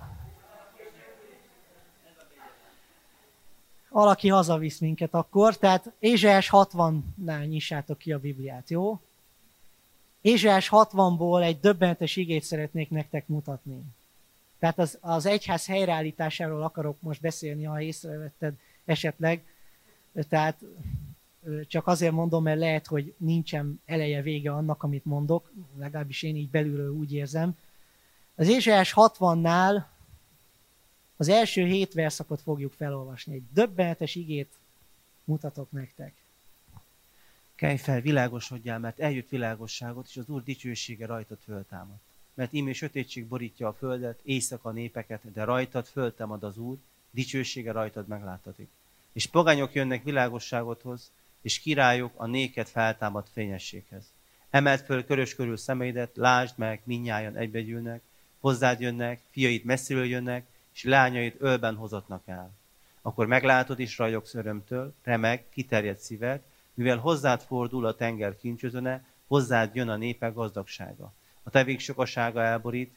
Valaki hazavisz minket akkor, tehát Ézsaiás 60-nál nyissátok ki a Bibliát, jó? Ézsaiás 60-ból egy döbbenetes igét szeretnék nektek mutatni. Tehát az egyház helyreállításáról akarok most beszélni, ha észrevetted esetleg. Tehát csak azért mondom, mert lehet, hogy nincsen eleje vége annak, amit mondok, legalábbis én így belülről úgy érzem. Az Ézsaiás 60-nál az első 7 verszakot fogjuk felolvasni. Egy döbbenetes igét mutatok nektek. Kelj fel, világosodjál, mert eljött világosságot, és az Úr dicsősége rajtad föltámad. Mert íme sötétség borítja a földet, éjszaka népeket, de rajtad föltámad az Úr, dicsősége rajtad meglátatik. És pogányok jönnek világosságodhoz, és királyok a néked feltámadt fényességhez. Emeld föl körös körül szemeidet, lásd meg, mindnyájan egybegyűlnek, hozzád jönnek, fiaid messziről jönnek, és lányaid ölben hozottnak el. Akkor meglátod és ragyogsz örömtől, remeg, kiterjedt szíved, mivel hozzád fordul a tenger kincsözöne, hozzád jön a népek gazdagsága. A tevék sokasága elborít,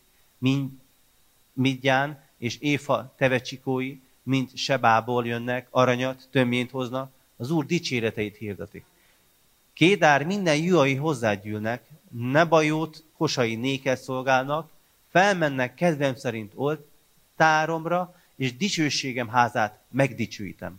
Midján és Éfa tevecsikói, mint Sebából jönnek, aranyat, tömjént hoznak, az Úr dicséreteit hirdetik. Kédár minden juhai hozzád gyűlnek, Nebajót kosai néked szolgálnak, felmennek kedvem szerint oltáromra, és dicsőségem házát megdicsőítem.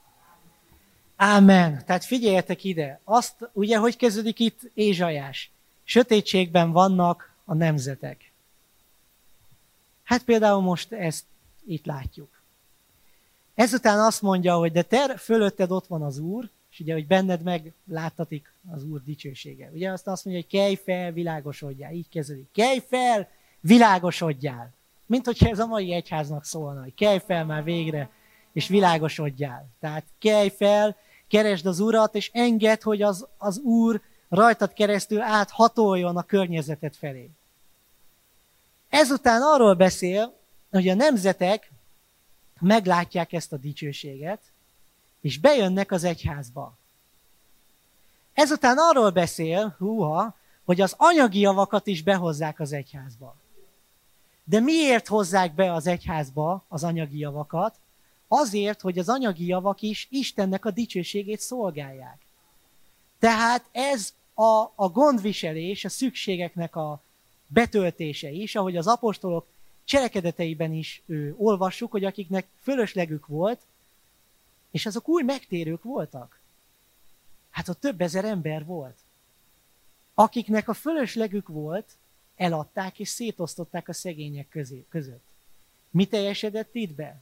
Ámen. Tehát figyeljetek ide. Azt ugye, hogy kezdődik itt Ézsaiás? Sötétségben vannak a nemzetek. Hát például most ezt itt látjuk. Ezután azt mondja, hogy de te fölötted ott van az Úr, és ugye, hogy benned megláttatik az Úr dicsősége. Ugye azt mondja, hogy kelj fel, világosodjál. Így kezdődik. Kelj fel, világosodjál. Mint hogyha ez a mai egyháznak szólna, hogy kelj fel már végre, és világosodjál. Tehát kelj fel, keresd az Urat, és engedd, hogy az Úr rajtad keresztül áthatoljon a környezeted felé. Ezután arról beszél, hogy a nemzetek meglátják ezt a dicsőséget, és bejönnek az egyházba. Ezután arról beszél, hogy az anyagi javakat is behozzák az egyházba. De miért hozzák be az egyházba az anyagi javakat? Azért, hogy az anyagi javak is Istennek a dicsőségét szolgálják. Tehát ez a gondviselés, a szükségeknek a betöltése is, ahogy az apostolok cselekedeteiben is olvassuk, hogy akiknek fölöslegük volt, és azok új megtérők voltak. Hát ott több ezer ember volt. Akiknek a fölöslegük volt, eladták és szétosztották a szegények között. Mi teljesedett itt be?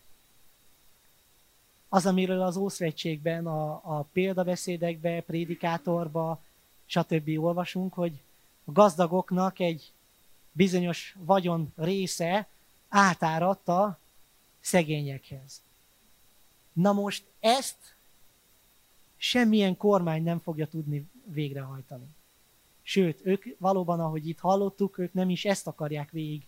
Az, amiről az Ószövetségben, a példabeszédekbe, prédikátorba, stb. Olvasunk, hogy a gazdagoknak egy bizonyos vagyon része átáradt a szegényekhez. Na most ezt semmilyen kormány nem fogja tudni végrehajtani. Sőt, ők valóban, ahogy itt hallottuk, ők nem is ezt akarják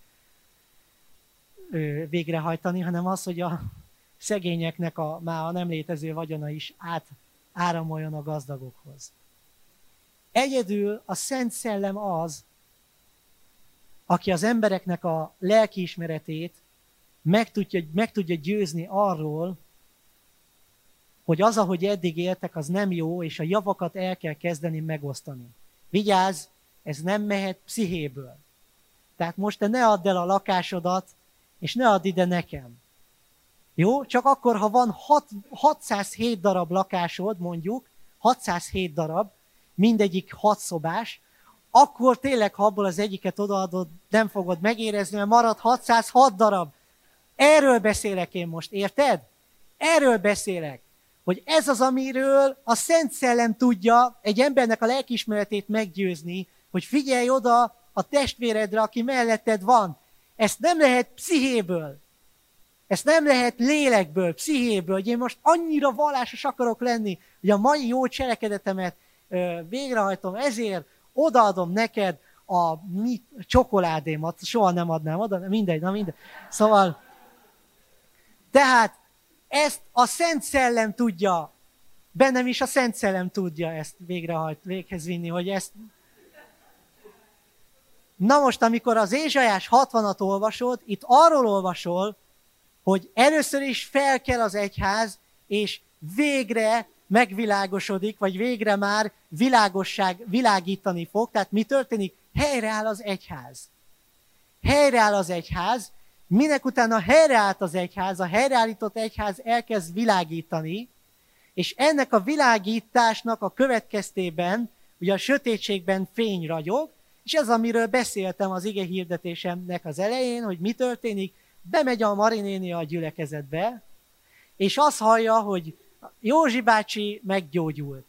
végrehajtani, hanem az, hogy a szegényeknek már a nem létező vagyona is áramoljon a gazdagokhoz. Egyedül a Szent Szellem az, aki az embereknek a lelkiismeretét meg tudja győzni arról, hogy az, ahogy eddig éltek, az nem jó, és a javakat el kell kezdeni megosztani. Vigyázz, ez nem mehet pszichéből. Tehát most te ne add el a lakásodat, és ne add ide nekem. Jó? Csak akkor, ha van 607 darab lakásod, mondjuk, 607 darab, mindegyik 6 szobás, akkor tényleg, ha abból az egyiket odaadod, nem fogod megérezni, mert marad 606 darab. Erről beszélek én most, érted? Erről beszélek, hogy ez az, amiről a Szent Szellem tudja egy embernek a lelkiismeretét meggyőzni, hogy figyelj oda a testvéredre, aki melletted van. Ezt nem lehet pszichéből. Ezt nem lehet lélekből, pszichéből, hogy én most annyira vallásos akarok lenni, hogy a mai jó cselekedetemet végrehajtom, ezért odaadom neked a csokoládémat, soha nem adnám oda, mindegy, na mindegy. Szóval, tehát ezt a Szent Szellem tudja, bennem is a Szent Szellem tudja ezt véghez vinni, hogy ezt... Na most, amikor az Ézsaiás 60-at olvasod, itt arról olvasol, hogy először is felkel az egyház, és végre megvilágosodik, vagy végre már világítani fog. Tehát mi történik? Helyreáll az egyház. Helyreáll az egyház, minek utána helyreállt az egyház, a helyreállított egyház elkezd világítani, és ennek a világításnak a következtében, ugye a sötétségben fény ragyog, és ez, amiről beszéltem az ige hirdetésemnek az elején, hogy mi történik, bemegy a Marinéni a gyülekezetbe, és azt hallja, hogy Józsi bácsi meggyógyult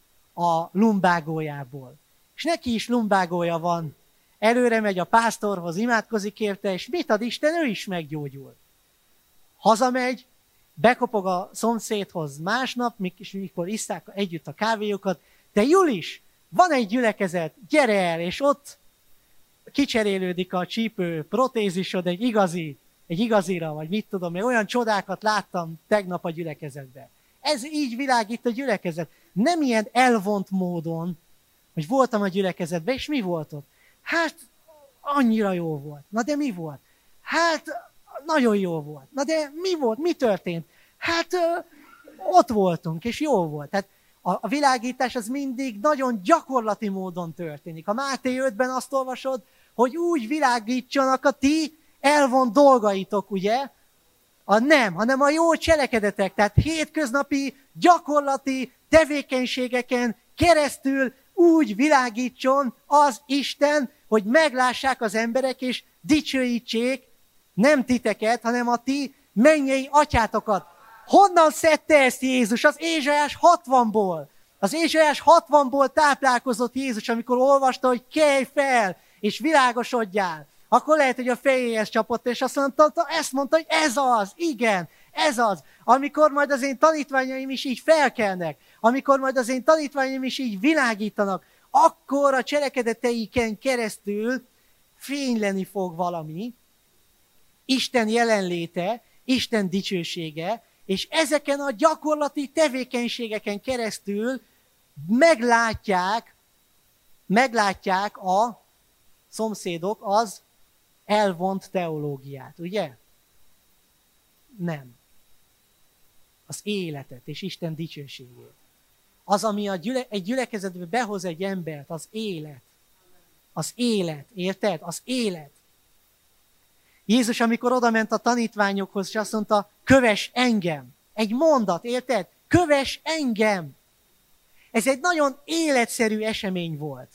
a lumbágójából. És neki is lumbágója van. Előre megy a pásztorhoz, imádkozik érte, és mit ad Isten, ő is meggyógyul. Hazamegy, bekopog a szomszédhoz másnap, mikor isszák együtt a kávéjukat, de Julis, van egy gyülekezet, gyere el, és ott kicserélődik a csípő protézisod egy igazira, vagy mit tudom, még olyan csodákat láttam tegnap a gyülekezetben. Ez így világít a gyülekezet. Nem ilyen elvont módon, hogy voltam a gyülekezetben, és mi volt ott? Hát, annyira jó volt. Na de mi volt? Hát, nagyon jó volt. Na de mi volt? Mi történt? Hát, ott voltunk, és jó volt. Tehát a világítás az mindig nagyon gyakorlati módon történik. A Máté 5-ben azt olvasod, hogy úgy világítsanak a ti elvont dolgaitok, ugye? Nem, hanem a jó cselekedetek, tehát hétköznapi, gyakorlati tevékenységeken keresztül úgy világítson az Isten, hogy meglássák az emberek, és dicsőítsék nem titeket, hanem a ti mennyei atyátokat. Honnan szedte ezt Jézus? Az Ézsaiás 60-ból. Az Ézsaiás 60-ból táplálkozott Jézus, amikor olvasta, hogy kelj fel, és világosodjál. Akkor lehet, hogy a fejéhez csapott, és azt mondta, hogy ez az, igen, ez az. Amikor majd az én tanítványaim is így felkelnek, amikor majd az én tanítványaim is így világítanak, akkor a cselekedeteiken keresztül fényleni fog valami, Isten jelenléte, Isten dicsősége, és ezeken a gyakorlati tevékenységeken keresztül meglátják a szomszédok az elvont teológiát, ugye? Nem. Az életet és Isten dicsőségét. Az, ami egy gyülekezetbe behoz egy embert, az élet. Az élet, érted? Az élet. Jézus, amikor odament a tanítványokhoz, és azt mondta, kövess engem. Egy mondat, érted? Kövess engem. Ez egy nagyon életszerű esemény volt.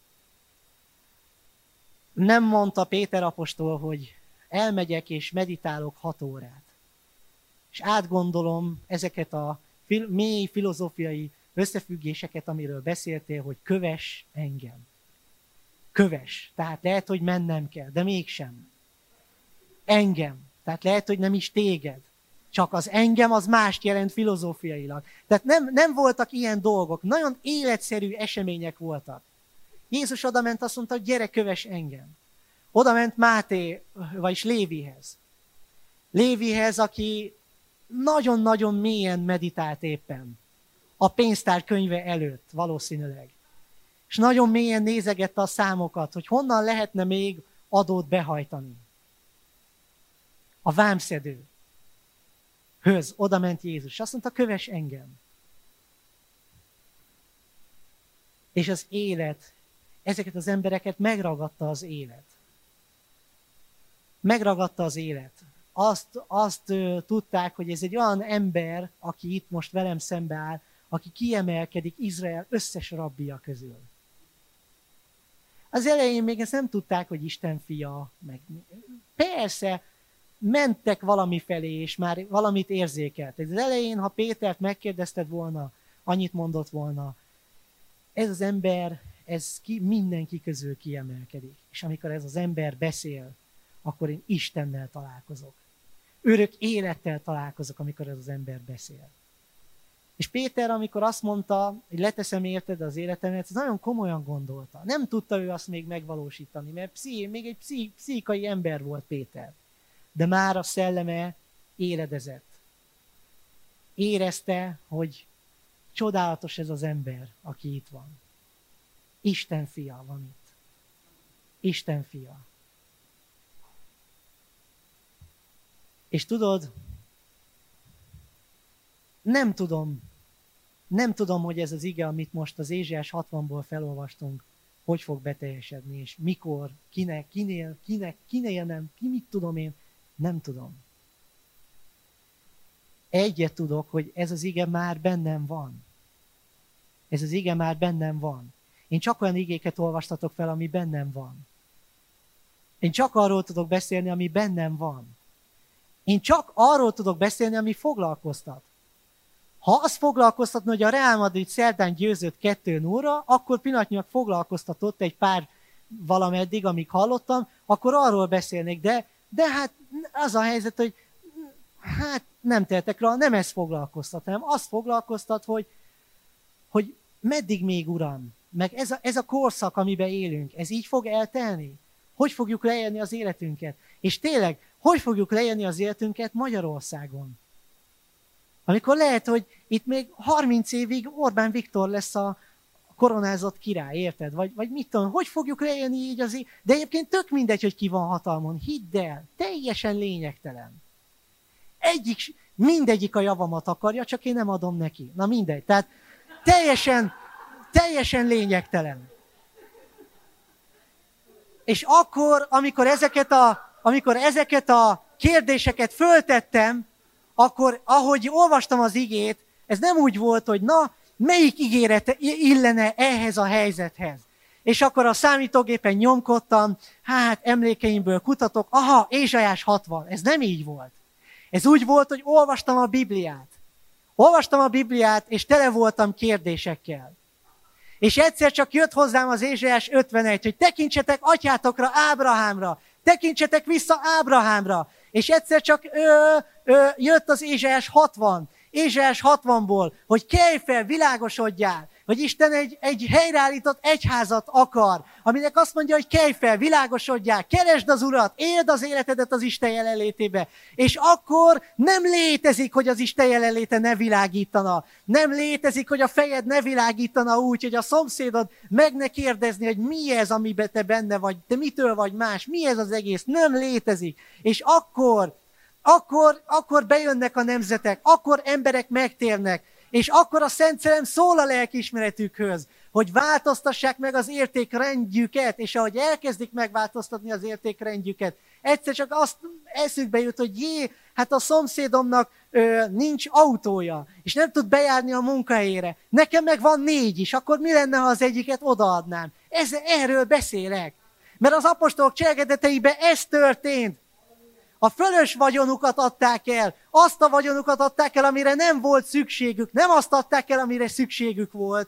Nem mondta Péter apostol, hogy elmegyek és meditálok 6 órát. És átgondolom ezeket a mély filozófiai összefüggéseket, amiről beszéltél, hogy kövess engem. Kövess. Tehát lehet, hogy mennem kell, de mégsem. Engem. Tehát lehet, hogy nem is téged. Csak az engem az mást jelent filozófiailag. Tehát nem voltak ilyen dolgok. Nagyon életszerű események voltak. Jézus odament, azt mondta, hogy gyere, kövess engem. Odament Máté, vagyis Lévihez. Lévihez, aki nagyon-nagyon mélyen meditált éppen. A pénztár könyve előtt, valószínűleg. És nagyon mélyen nézegette a számokat, hogy honnan lehetne még adót behajtani. A vámszedő höz odament Jézus. Azt mondta, kövess engem. És az élet, ezeket az embereket megragadta az élet. Megragadta az élet. Azt tudták, hogy ez egy olyan ember, aki itt most velem szembe áll, aki kiemelkedik Izrael összes rabbija közül. Az elején még ezt nem tudták, hogy Isten fia. Persze, mentek valami felé, és már valamit érzékelt. Az elején, ha Pétert megkérdezted volna, annyit mondott volna, ez az ember, mindenki közül kiemelkedik. És amikor ez az ember beszél, akkor én Istennel találkozok. Örök élettel találkozok, amikor ez az ember beszél. És Péter, amikor azt mondta, hogy leteszem érted az életemet, ez nagyon komolyan gondolta. Nem tudta ő azt még megvalósítani, mert még egy pszichikai ember volt Péter. De már a szelleme éledezett. Érezte, hogy csodálatos ez az ember, aki itt van. Isten fia van itt. Isten fia. És tudod, nem tudom, hogy ez az ige, amit most az Ézsaiás 60-ból felolvastunk, hogy fog beteljesedni, és mikor, kinél nem, ki mit tudom én, nem tudom. Egyet tudok, hogy ez az ige már bennem van. Ez az ige már bennem van. Én csak olyan igéket olvastatok fel, ami bennem van. Én csak arról tudok beszélni, ami bennem van. Én csak arról tudok beszélni, ami foglalkoztat. Ha azt foglalkoztatna, hogy a Real Madrid szerdán győzött 2-0-ra, akkor pillanatnyilag foglalkoztatott egy pár valameddig, amíg hallottam, akkor arról beszélnék. De hát az a helyzet, hogy hát nem tehetek rá, nem ez foglalkoztat, hanem azt foglalkoztat, hogy meddig még, Uram, meg ez a korszak, amiben élünk, ez így fog eltelni? Hogy fogjuk leélni az életünket? És tényleg, hogy fogjuk leélni az életünket Magyarországon? Amikor lehet, hogy itt még 30 évig Orbán Viktor lesz a koronázott király, érted? Vagy mit tudom, hogy fogjuk leélni így az de egyébként tök mindegy, hogy ki van hatalmon. Hidd el, teljesen lényegtelen. Mindegyik a javamat akarja, csak én nem adom neki. Na mindegy. Tehát teljesen lényegtelen. És akkor, amikor ezeket a kérdéseket föltettem, akkor, ahogy olvastam az igét, ez nem úgy volt, hogy na, melyik ígéret illene ehhez a helyzethez. És akkor a számítógépen nyomkodtam, emlékeimből kutatok, Ézsaiás 60. Ez nem így volt. Ez úgy volt, hogy olvastam a Bibliát. Olvastam a Bibliát, és tele voltam kérdésekkel. És egyszer csak jött hozzám az Ézsaiás 51, hogy tekintsetek atyátokra, Ábrahámra, tekintsetek vissza Ábrahámra. És egyszer csak jött az Ézsaiás 60. Ézsaiás 60-ból, hogy kelj fel, világosodjál, hogy Isten egy helyreállított egyházat akar, aminek azt mondja, hogy kelj fel, világosodjál, keresd az Urat, éld az életedet az Isten jelenlétébe. És akkor nem létezik, hogy az Isten jelenléte ne világítana. Nem létezik, hogy a fejed ne világítana úgy, hogy a szomszédod meg ne kérdezni, hogy mi ez, amiben te benne vagy, te mitől vagy más, mi ez az egész, nem létezik. És akkor bejönnek a nemzetek, akkor emberek megtérnek, és akkor a Szent Szellem szól a lelkiismeretükhöz, hogy változtassák meg az értékrendjüket, és ahogy elkezdik megváltoztatni az értékrendjüket, egyszer csak azt eszükbe jut, hogy hát a szomszédomnak nincs autója, és nem tud bejárni a munkahelyére. Nekem meg van 4 is, akkor mi lenne, ha az egyiket odaadnám? Erről beszélek. Mert az apostolok cselekedeteiben ez történt. A fölös vagyonukat adták el, azt a vagyonukat adták el, amire nem volt szükségük, nem azt adták el, amire szükségük volt.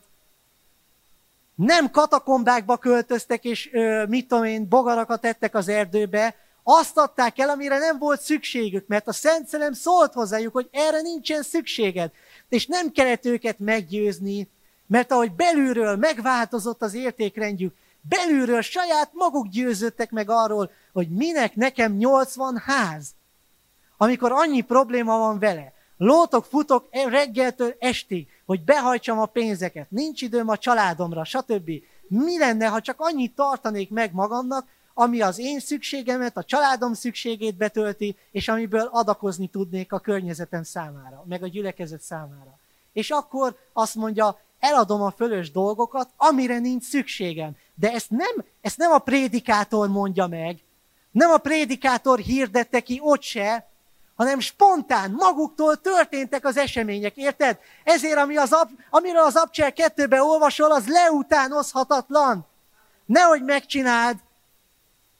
Nem katakombákba költöztek, és bogarakat ettek az erdőbe, azt adták el, amire nem volt szükségük, mert a Szent Szellem szólt hozzájuk, hogy erre nincsen szükséged. És nem kellett őket meggyőzni, mert ahogy belülről megváltozott az értékrendjük, belülről saját maguk győződtek meg arról, hogy minek nekem 80 ház, amikor annyi probléma van vele. Lótok, futok reggeltől estig, hogy behajtsam a pénzeket, nincs időm a családomra, stb. Mi lenne, ha csak annyit tartanék meg magamnak, ami az én szükségemet, a családom szükségét betölti, és amiből adakozni tudnék a környezetem számára, meg a gyülekezet számára. És akkor azt mondja, eladom a fölös dolgokat, amire nincs szükségem. De ezt nem a prédikátor mondja meg, nem a prédikátor hirdette ki ott se, hanem spontán, maguktól történtek az események, érted? Ezért, amiről az Abcsel 2-ben olvasol, az leutánozhatatlan. Nehogy megcsináld.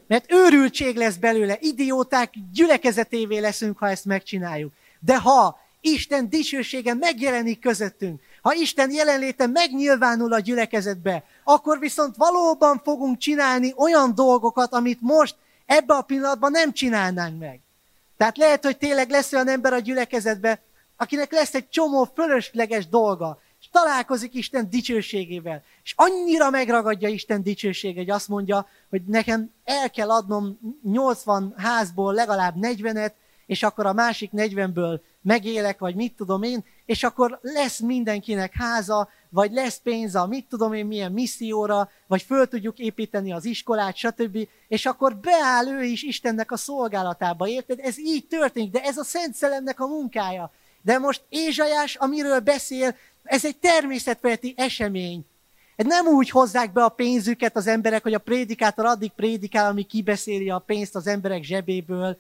Mert őrültség lesz belőle, idióták gyülekezetévé leszünk, ha ezt megcsináljuk. De ha Isten dicsősége megjelenik közöttünk, ha Isten jelenléte megnyilvánul a gyülekezetbe, akkor viszont valóban fogunk csinálni olyan dolgokat, amit most ebben a pillanatban nem csinálnánk meg. Tehát lehet, hogy tényleg lesz olyan ember a gyülekezetben, akinek lesz egy csomó fölösleges dolga, és találkozik Isten dicsőségével. És annyira megragadja Isten dicsősége, hogy azt mondja, hogy nekem el kell adnom 80 házból legalább 40-et, és akkor a másik 40-ből megélek, vagy mit tudom én, és akkor lesz mindenkinek háza, vagy lesz pénze a mit tudom én milyen misszióra, vagy föl tudjuk építeni az iskolát, stb. És akkor beáll ő is Istennek a szolgálatába, érted? Ez így történik, de ez a Szent Szellemnek a munkája. De most Ézsaiás, amiről beszél, ez egy természetfeletti esemény. Nem úgy hozzák be a pénzüket az emberek, hogy a prédikátor addig prédikál, amíg kibeszéli a pénzt az emberek zsebéből.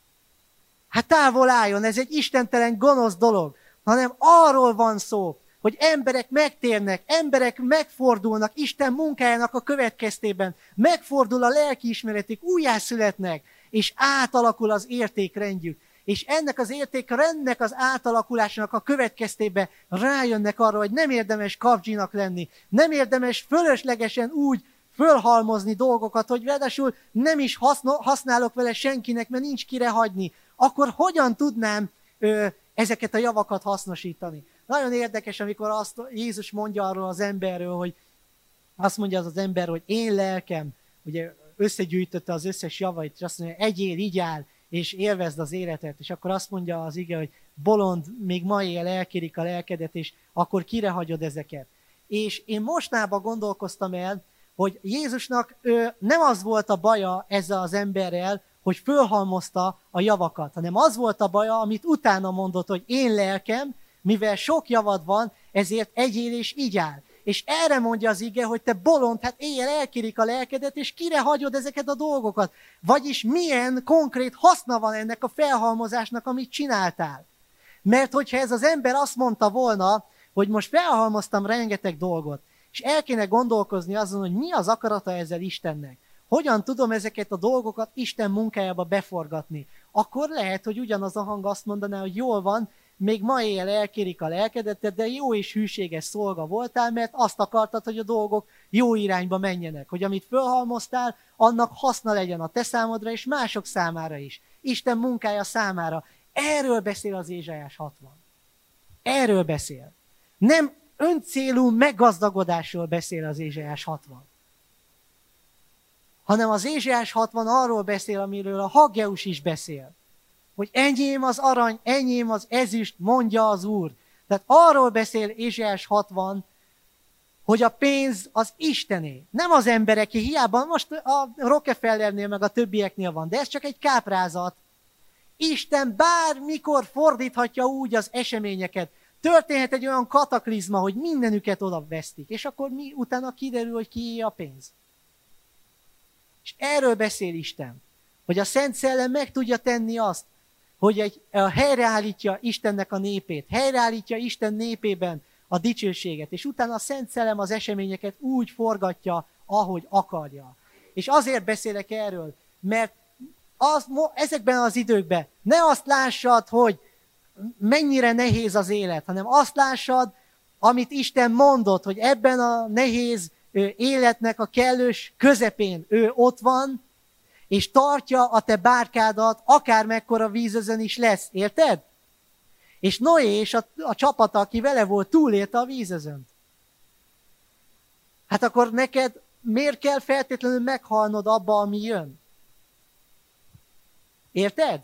Hát távol álljon, ez egy istentelen, gonosz dolog, hanem arról van szó, hogy emberek megtérnek, emberek megfordulnak Isten munkájának a következtében, megfordul a lelkiismeretük, újjászületnek, és átalakul az értékrendjük. És ennek az értékrendnek az átalakulásnak a következtében rájönnek arra, hogy nem érdemes kapzsinak lenni, nem érdemes fölöslegesen úgy fölhalmozni dolgokat, hogy ráadásul nem is használok vele senkinek, mert nincs kire hagyni. Akkor hogyan tudnám ezeket a javakat hasznosítani? Nagyon érdekes, amikor azt Jézus mondja arról az emberről, hogy azt mondja az ember, hogy én lelkem, ugye összegyűjtötte az összes javait, és azt mondja, egyél, igyál, és élvezd az életet. És akkor azt mondja az ige, hogy bolond, még ma él, elkérik a lelkedet, és akkor kire hagyod ezeket. És én mostában gondolkoztam el, hogy Jézusnak nem az volt a baja ezzel az emberrel, hogy fölhalmozta a javakat, hanem az volt a baja, amit utána mondott, hogy én lelkem, mivel sok javad van, ezért egyél és igyál. És erre mondja az ige, hogy te bolond, hát éjjel elkérik a lelkedet, és kire hagyod ezeket a dolgokat? Vagyis milyen konkrét haszna van ennek a felhalmozásnak, amit csináltál? Mert hogyha ez az ember azt mondta volna, hogy most felhalmoztam rengeteg dolgot, és el kéne gondolkozni azon, hogy mi az akarata ezzel Istennek, hogyan tudom ezeket a dolgokat Isten munkájába beforgatni, akkor lehet, hogy ugyanaz a hang azt mondaná, hogy jól van, még ma éjjel elkérik a lelkedet, de jó és hűséges szolga voltál, mert azt akartad, hogy a dolgok jó irányba menjenek, hogy amit fölhalmoztál, annak haszna legyen a te számodra és mások számára is. Isten munkája számára. Erről beszél az Ézsaiás 60. Erről beszél. Nem öncélú meggazdagodásról beszél az Ézsaiás 60. Hanem az Ézsaiás 60 arról beszél, amiről a Haggeus is beszél. Hogy enyém az arany, enyém az ezüst, mondja az Úr. Tehát arról beszél Ézsaiás 60, hogy a pénz az Istené. Nem az embereké, hiába most a Rockefellernél meg a többieknél van, de ez csak egy káprázat. Isten bármikor fordíthatja úgy az eseményeket. Történhet egy olyan kataklizma, hogy mindenüket oda vesztik, és akkor utána kiderül, hogy kié a pénz. És erről beszél Isten, hogy a Szent Szellem meg tudja tenni azt, hogy helyreállítja Istennek a népét, helyreállítja Isten népében a dicsőséget, és utána a Szent Szellem az eseményeket úgy forgatja, ahogy akarja. És azért beszélek erről, mert ezekben az időkben ne azt lássad, hogy mennyire nehéz az élet, hanem azt lássad, amit Isten mondott, hogy ebben a nehéz életnek a kellős közepén ő ott van, és tartja a te bárkádat, akár mekkora vízözön is lesz. Érted? És Noé és a csapata, aki vele volt, túlélte a vízözönt. Hát akkor neked miért kell feltétlenül meghalnod abba, ami jön? Érted?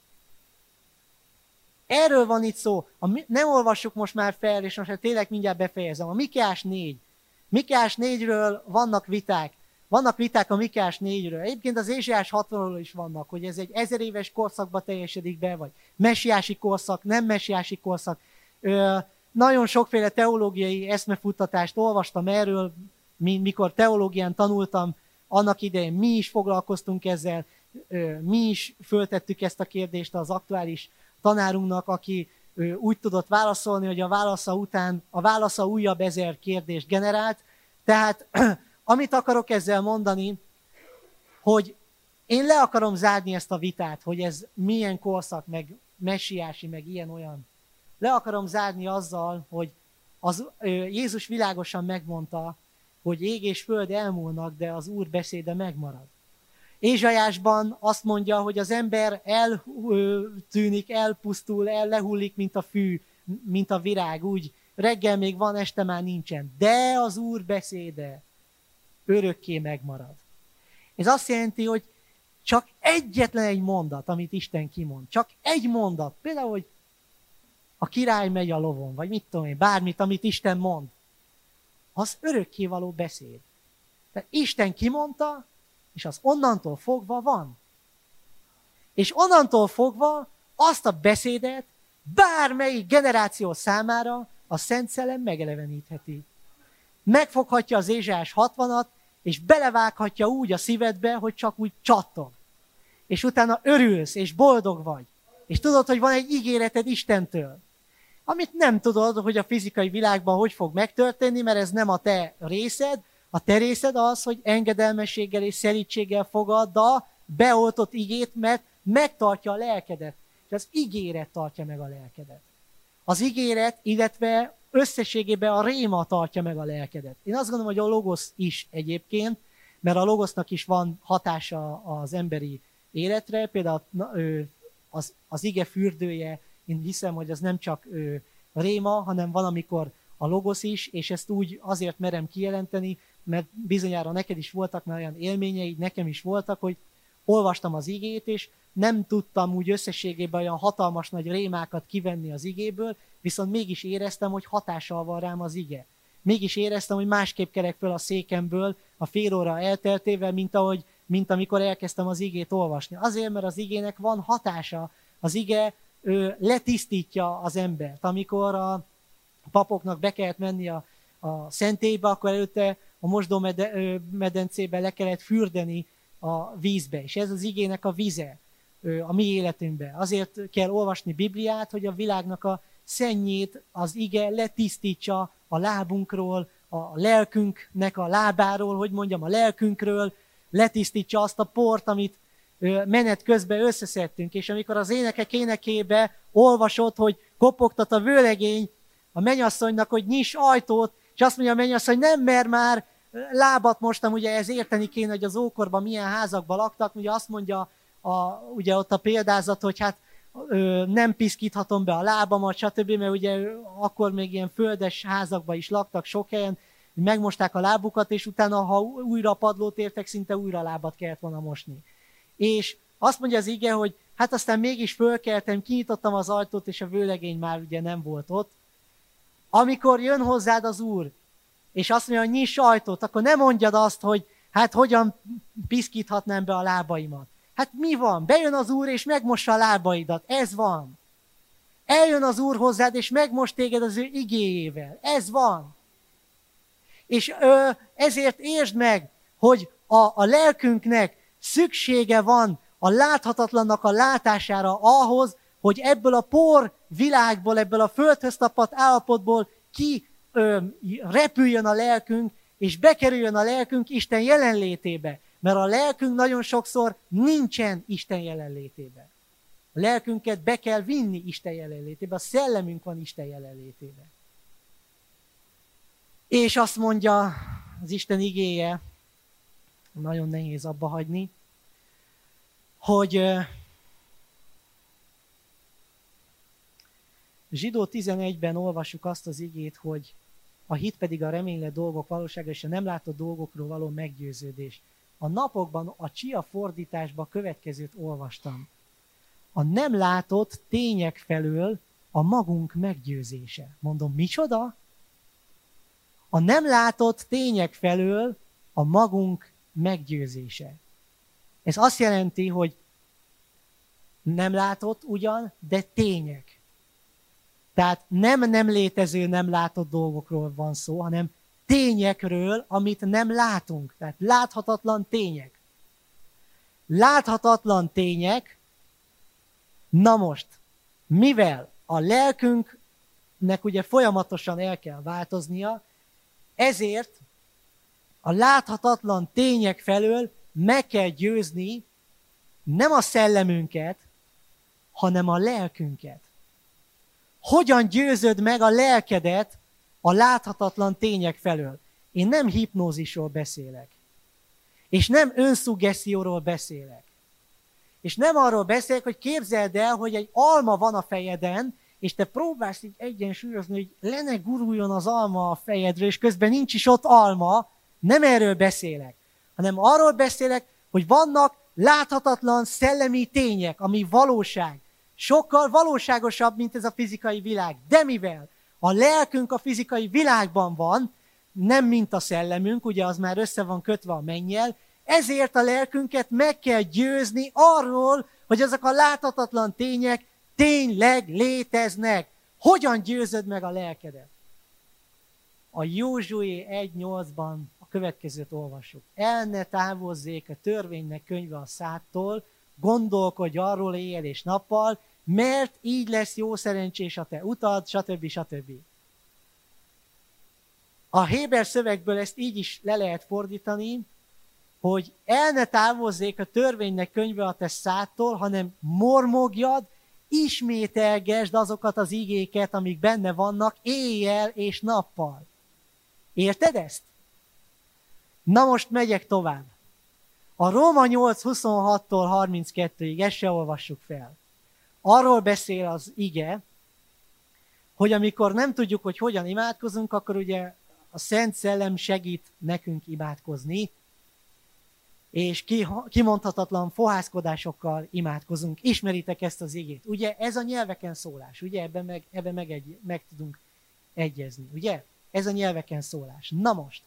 Erről van itt szó. Nem olvassuk most már fel, és most tényleg mindjárt befejezem. A Mikéás 4. Mikéás 4-ről vannak viták. Vannak viták a Mikéás 4-ről. Egyébként az Ézsaiás 60-ról is vannak, hogy ez egy 1000 éves korszakba teljesedik be, vagy messiási korszak, nem messiási korszak. Nagyon sokféle teológiai eszmefuttatást olvastam erről, mikor teológián tanultam, annak idején mi is foglalkoztunk ezzel, mi is föltettük ezt a kérdést az aktuális tanárunknak, aki úgy tudott válaszolni, hogy a válasza újabb 1000 kérdést generált. Tehát amit akarok ezzel mondani, hogy Én le akarom zárni ezt a vitát, hogy ez milyen korszak, meg messiási, meg ilyen-olyan. Le akarom zárni azzal, hogy Jézus világosan megmondta, hogy ég és föld elmúlnak, de az Úr beszéde megmarad. Ézsaiásban azt mondja, hogy az ember eltűnik, elpusztul, lehullik, mint a fű, mint a virág, úgy reggel még van, este már nincsen. De az Úr beszéde örökké megmarad. Ez azt jelenti, hogy csak egyetlen egy mondat, amit Isten kimond. Csak egy mondat. Például, hogy a király megy a lovon, vagy mit tudom én, bármit, amit Isten mond. Az örökkévaló beszéd. Tehát Isten kimondta, és az onnantól fogva van. És onnantól fogva azt a beszédet bármelyik generáció számára a Szent Szellem megelevenítheti. Megfoghatja az Ézsaiás 60-at, és belevághatja úgy a szívedbe, hogy csak úgy csattog. És utána örülsz, és boldog vagy. És tudod, hogy van egy ígéreted Istentől. Amit nem tudod, hogy a fizikai világban hogy fog megtörténni, mert ez nem a te részed. A te részed az, hogy engedelmességgel és szelídséggel fogadd a beoltott igét, mert megtartja a lelkedet. És az ígéret tartja meg a lelkedet. Az ígéret, illetve összességében a réma tartja meg a lelkedet. Én azt gondolom, hogy a logosz is egyébként, mert a logosznak is van hatása az emberi életre. Például az ige fürdője, én hiszem, hogy az nem csak réma, hanem van, amikor a logosz is, és ezt úgy azért merem kijelenteni, mert bizonyára neked is voltak már olyan élményeid, nekem is voltak, hogy olvastam az igét, és nem tudtam úgy összességében olyan hatalmas nagy rémákat kivenni az igéből, viszont mégis éreztem, hogy hatással van rám az ige. Mégis éreztem, hogy másképp kelek föl a székemből a fél óra elteltével, mint amikor elkezdtem az igét olvasni. Azért, mert az igének van hatása. Az ige letisztítja az embert. Amikor a papoknak be kellett menni a szentélybe, akkor előtte a mosdómedencébe le kellett fürdeni a vízbe. És ez az igének a vize a mi életünkben. Azért kell olvasni Bibliát, hogy a világnak a szennyét az ige letisztítsa a lábunkról, a lelkünknek a lábáról, hogy mondjam, a lelkünkről, letisztítsa azt a port, amit menet közben összeszedtünk. És amikor az énekek énekébe olvasod, hogy kopogtat a vőlegény a mennyasszonynak, hogy nyiss ajtót, és azt mondja a mennyasszony, nem mer már lábat mostam, ugye ez érteni kéne, hogy az ókorban milyen házakban laktak, ugye azt mondja ugye ott a példázat, hogy hát nem piszkíthatom be a lábamat, stb., mert ugye akkor még ilyen földes házakban is laktak sok helyen, megmosták a lábukat, és utána, ha újra padlót értek, szinte újra lábat kellett volna mosni. És azt mondja az ige, hogy hát aztán mégis fölkeltem, kinyitottam az ajtót, és a vőlegény már ugye nem volt ott. Amikor jön hozzád az Úr, és azt mondja, hogy nyiss ajtót, akkor ne mondjad azt, hogy hát hogyan piszkíthatnám be a lábaimat. Hát mi van? Bejön az Úr, és megmossa a lábaidat. Ez van. Eljön az Úr hozzád, és megmos téged az ő igéjével. Ez van. És ezért értsd meg, hogy a lelkünknek szüksége van a láthatatlannak a látására ahhoz, hogy ebből a por világból, ebből a földhöz tapadt állapotból repüljön a lelkünk, és bekerüljön a lelkünk Isten jelenlétébe. Mert a lelkünk nagyon sokszor nincsen Isten jelenlétébe. A lelkünket be kell vinni Isten jelenlétébe, a szellemünk van Isten jelenlétébe. És azt mondja az Isten igéje, nagyon nehéz abba hagyni, hogy Zsidó 11-ben olvassuk azt az igét, hogy a hit pedig a reménylett dolgok valósága, és a nem látott dolgokról való meggyőződés. A napokban a Csia fordításban következőt olvastam. A nem látott tények felől a magunk meggyőzése. Mondom, micsoda? A nem látott tények felől a magunk meggyőzése. Ez azt jelenti, hogy nem látott ugyan, de tények. Tehát nem létező, nem látott dolgokról van szó, hanem tényekről, amit nem látunk. Tehát láthatatlan tények. Láthatatlan tények, na most, mivel a lelkünknek ugye folyamatosan el kell változnia, ezért a láthatatlan tények felől meg kell győzni nem a szellemünket, hanem a lelkünket. Hogyan győzöd meg a lelkedet a láthatatlan tények felől? Én nem hipnózisról beszélek. És nem önszuggesztióról beszélek. És nem arról beszélek, hogy képzeld el, hogy egy alma van a fejeden, és te próbálsz így egyensúlyozni, hogy le ne guruljon az alma a fejedről, és közben nincs is ott alma. Nem erről beszélek, hanem arról beszélek, hogy vannak láthatatlan szellemi tények, ami valóság. Sokkal valóságosabb, mint ez a fizikai világ. De mivel a lelkünk a fizikai világban van, nem mint a szellemünk, ugye az már össze van kötve a mennyel, ezért a lelkünket meg kell győzni arról, hogy ezek a láthatatlan tények tényleg léteznek. Hogyan győzöd meg a lelkedet? A Józsué 1.8-ban a következőt olvassuk. El ne távozzék a törvénynek könyve a szádtól, gondolkodj arról éjjel és nappal, mert így lesz jó szerencsés a te utad, stb. Stb. A Héber szövegből ezt így is le lehet fordítani, hogy el ne távozzék a törvénynek könyve a te szádtól, hanem mormogjad, ismételgesd azokat az igéket, amik benne vannak éjjel és nappal. Érted ezt? Na most megyek tovább. A Róma 8.26-tól 32-ig, ezt se olvassuk fel. Arról beszél az ige, hogy amikor nem tudjuk, hogy hogyan imádkozunk, akkor ugye a Szent Szellem segít nekünk imádkozni, és kimondhatatlan fohászkodásokkal imádkozunk. Ismeritek ezt az igét. Ugye ez a nyelveken szólás, ugye ebben meg tudunk egyezni, ugye? Ez a nyelveken szólás. Na most,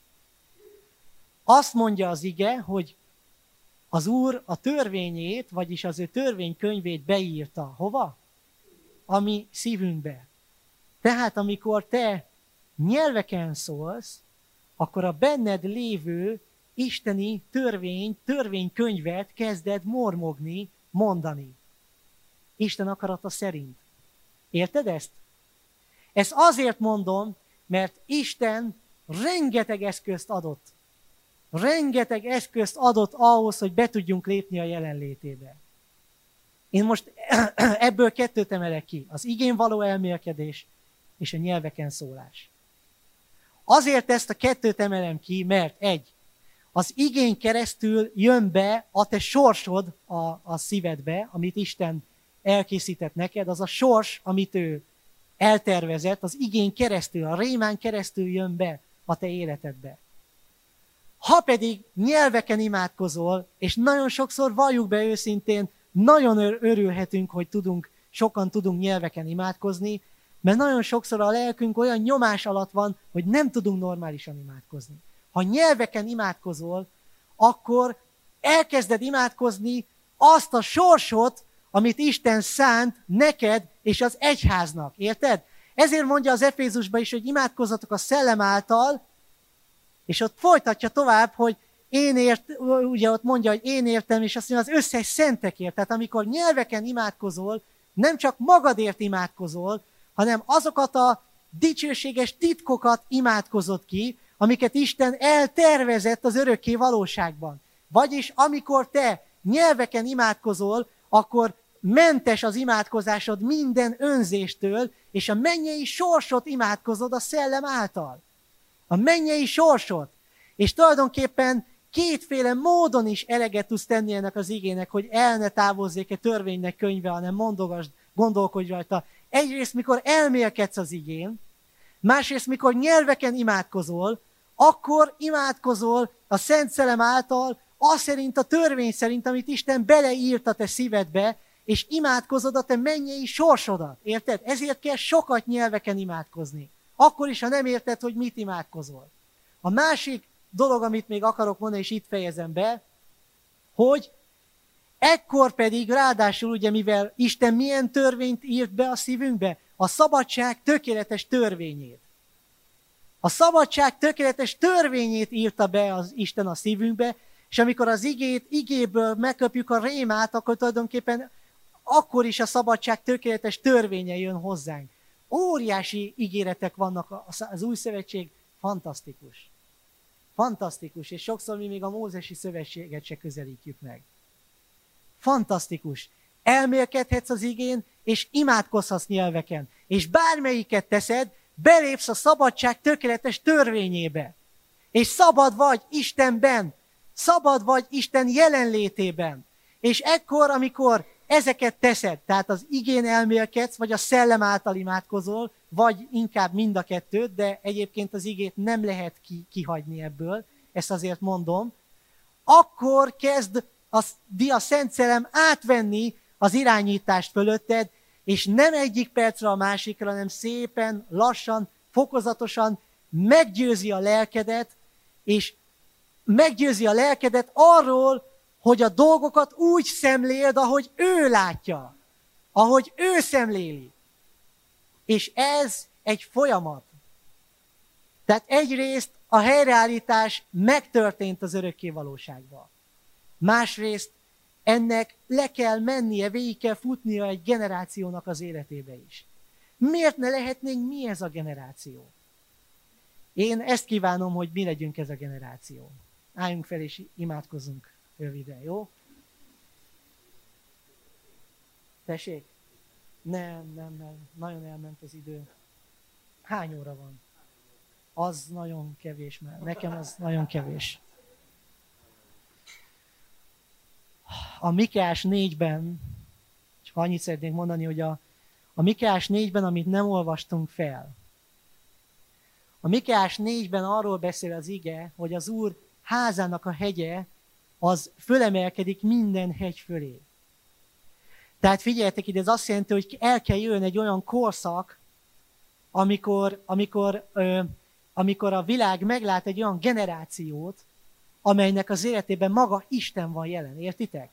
azt mondja az ige, hogy az Úr a törvényét, vagyis az ő törvénykönyvét beírta. Hova? A mi szívünkbe. Tehát amikor te nyelveken szólsz, akkor a benned lévő isteni törvénykönyvet kezded mormogni, mondani. Isten akarata szerint. Érted ezt? Ezt azért mondom, mert Isten rengeteg eszközt adott. Rengeteg eszközt adott ahhoz, hogy be tudjunk lépni a jelenlétébe. Én most ebből kettőt emelek ki. Az igén való elmélkedés és a nyelveken szólás. Azért ezt a kettőt emelem ki, mert az igén keresztül jön be a te sorsod a szívedbe, amit Isten elkészített neked, az a sors, amit ő eltervezett, az igén keresztül, a rémán keresztül jön be a te életedbe. Ha pedig nyelveken imádkozol, és nagyon sokszor valljuk be őszintén, nagyon örülhetünk, hogy sokan tudunk nyelveken imádkozni, mert nagyon sokszor a lelkünk olyan nyomás alatt van, hogy nem tudunk normálisan imádkozni. Ha nyelveken imádkozol, akkor elkezded imádkozni azt a sorsot, amit Isten szánt neked és az egyháznak. Érted? Ezért mondja az Efézusban is, hogy imádkozzatok a Szellem által, és ott folytatja tovább, hogy ugye ott mondja, hogy én értem, és azt mondja, az összes szentekért. Tehát amikor nyelveken imádkozol, nem csak magadért imádkozol, hanem azokat a dicsőséges titkokat imádkozod ki, amiket Isten eltervezett az örökké valóságban. Vagyis amikor te nyelveken imádkozol, akkor mentes az imádkozásod minden önzéstől, és a mennyei sorsot imádkozod a Szellem által. A mennyei sorsot. És tulajdonképpen kétféle módon is eleget tudsz tenni ennek az igének, hogy el ne távozzék-e törvénynek könyve, hanem mondogasd, gondolkodj rajta. Egyrészt, mikor elmélkedsz az igén, másrészt, mikor nyelveken imádkozol, akkor imádkozol a Szent Szellem által, az szerint, a törvény szerint, amit Isten beleírt a te szívedbe, és imádkozod a te mennyei sorsodat. Érted? Ezért kell sokat nyelveken imádkozni. Akkor is, ha nem érted, hogy mit imádkozol. A másik dolog, amit még akarok mondani, és itt fejezem be, hogy ekkor pedig ráadásul, ugye, mivel Isten milyen törvényt írt be a szívünkbe? A szabadság tökéletes törvényét. A szabadság tökéletes törvényét írta be az Isten a szívünkbe, és amikor az igéből megkapjuk a rémát, akkor tulajdonképpen akkor is a szabadság tökéletes törvénye jön hozzánk. Óriási ígéretek vannak, az új szövetség fantasztikus. Fantasztikus, és sokszor mi még a mózesi szövetséget se közelítjük meg. Fantasztikus. Elmélkedhetsz az igén, és imádkozhatsz nyelveken. És bármelyiket teszed, belépsz a szabadság tökéletes törvényébe. És szabad vagy Istenben. Szabad vagy Isten jelenlétében. És ekkor, amikor ezeket teszed, tehát az igén elmélkedsz, vagy a szellem által imádkozol, vagy inkább mind a kettőt, de egyébként az igét nem lehet kihagyni ebből, ezt azért mondom, akkor kezd a Szent Szellem átvenni az irányítást fölötted, és nem egyik percre a másikra, hanem szépen, lassan, fokozatosan meggyőzi a lelkedet, és meggyőzi a lelkedet arról, hogy a dolgokat úgy szemléld, ahogy ő látja, ahogy ő szemléli. És ez egy folyamat. Tehát egyrészt a helyreállítás megtörtént az örökké valóságban. Másrészt ennek le kell mennie, végig kell futnia egy generációnak az életébe is. Miért ne lehetnénk mi ez a generáció? Én ezt kívánom, hogy mi legyünk ez a generáció. Álljunk fel és imádkozzunk röviden, jó? Tessék? Nem. Nagyon elment az idő. Hány óra van? Az nagyon kevés már. Nekem az nagyon kevés. A Mikeás 4-ben, csak annyit szeretnék mondani, hogy a Mikeás 4-ben, amit nem olvastunk fel. A Mikeás 4-ben arról beszél az ige, hogy az Úr házának a hegye, az fölemelkedik minden hegy fölé. Tehát figyeljetek ide, ez azt jelenti, hogy el kell jön egy olyan korszak, amikor a világ meglát egy olyan generációt, amelynek az életében maga Isten van jelen. Értitek?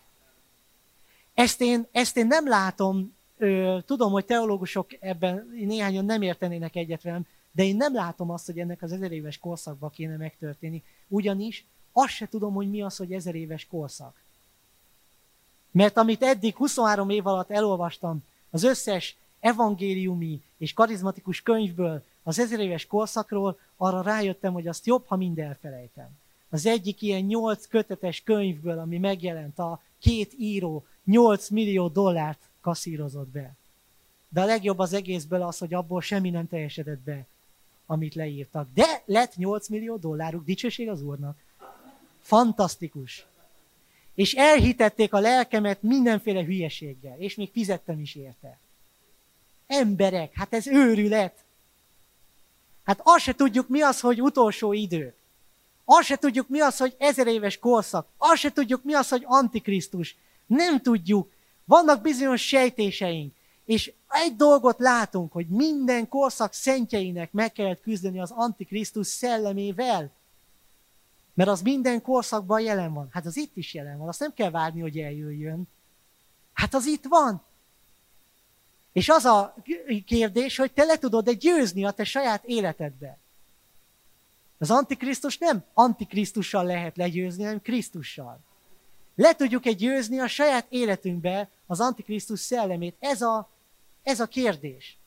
Ezt én nem látom, tudom, hogy teológusok ebben néhányan nem értenének egyet velem, de én nem látom azt, hogy ennek az 1000 éves korszakban kéne megtörténni. Ugyanis azt se tudom, hogy mi az, hogy 1000 éves korszak. Mert amit eddig 23 év alatt elolvastam, az összes evangéliumi és karizmatikus könyvből az 1000 éves korszakról, arra rájöttem, hogy azt jobb, ha mind elfelejtem. Az egyik ilyen 8 kötetes könyvből, ami megjelent, a 2 író $8 millió kasszírozott be. De a legjobb az egészből az, hogy abból semmi nem teljesedett be, amit leírtak. De lett $8 millió, dicsőség az Úrnak. Fantasztikus. És elhitették a lelkemet mindenféle hülyeséggel, és még fizettem is érte. Emberek, hát ez őrület. Hát azt se tudjuk, mi az, hogy utolsó idő. Azt se tudjuk, mi az, hogy 1000 éves korszak. Azt se tudjuk, mi az, hogy antikrisztus. Nem tudjuk. Vannak bizonyos sejtéseink. És egy dolgot látunk, hogy minden korszak szentjeinek meg kellett küzdeni az antikrisztus szellemével. Mert az minden korszakban jelen van. Hát az itt is jelen van. Azt nem kell várni, hogy eljöjjön. Hát az itt van. És az a kérdés, hogy te le tudod-e győzni a te saját életedbe. Az antikrisztus nem antikrisztussal lehet legyőzni, hanem Krisztussal. Le tudjuk-e győzni a saját életünkbe az antikrisztus szellemét? Ez a kérdés.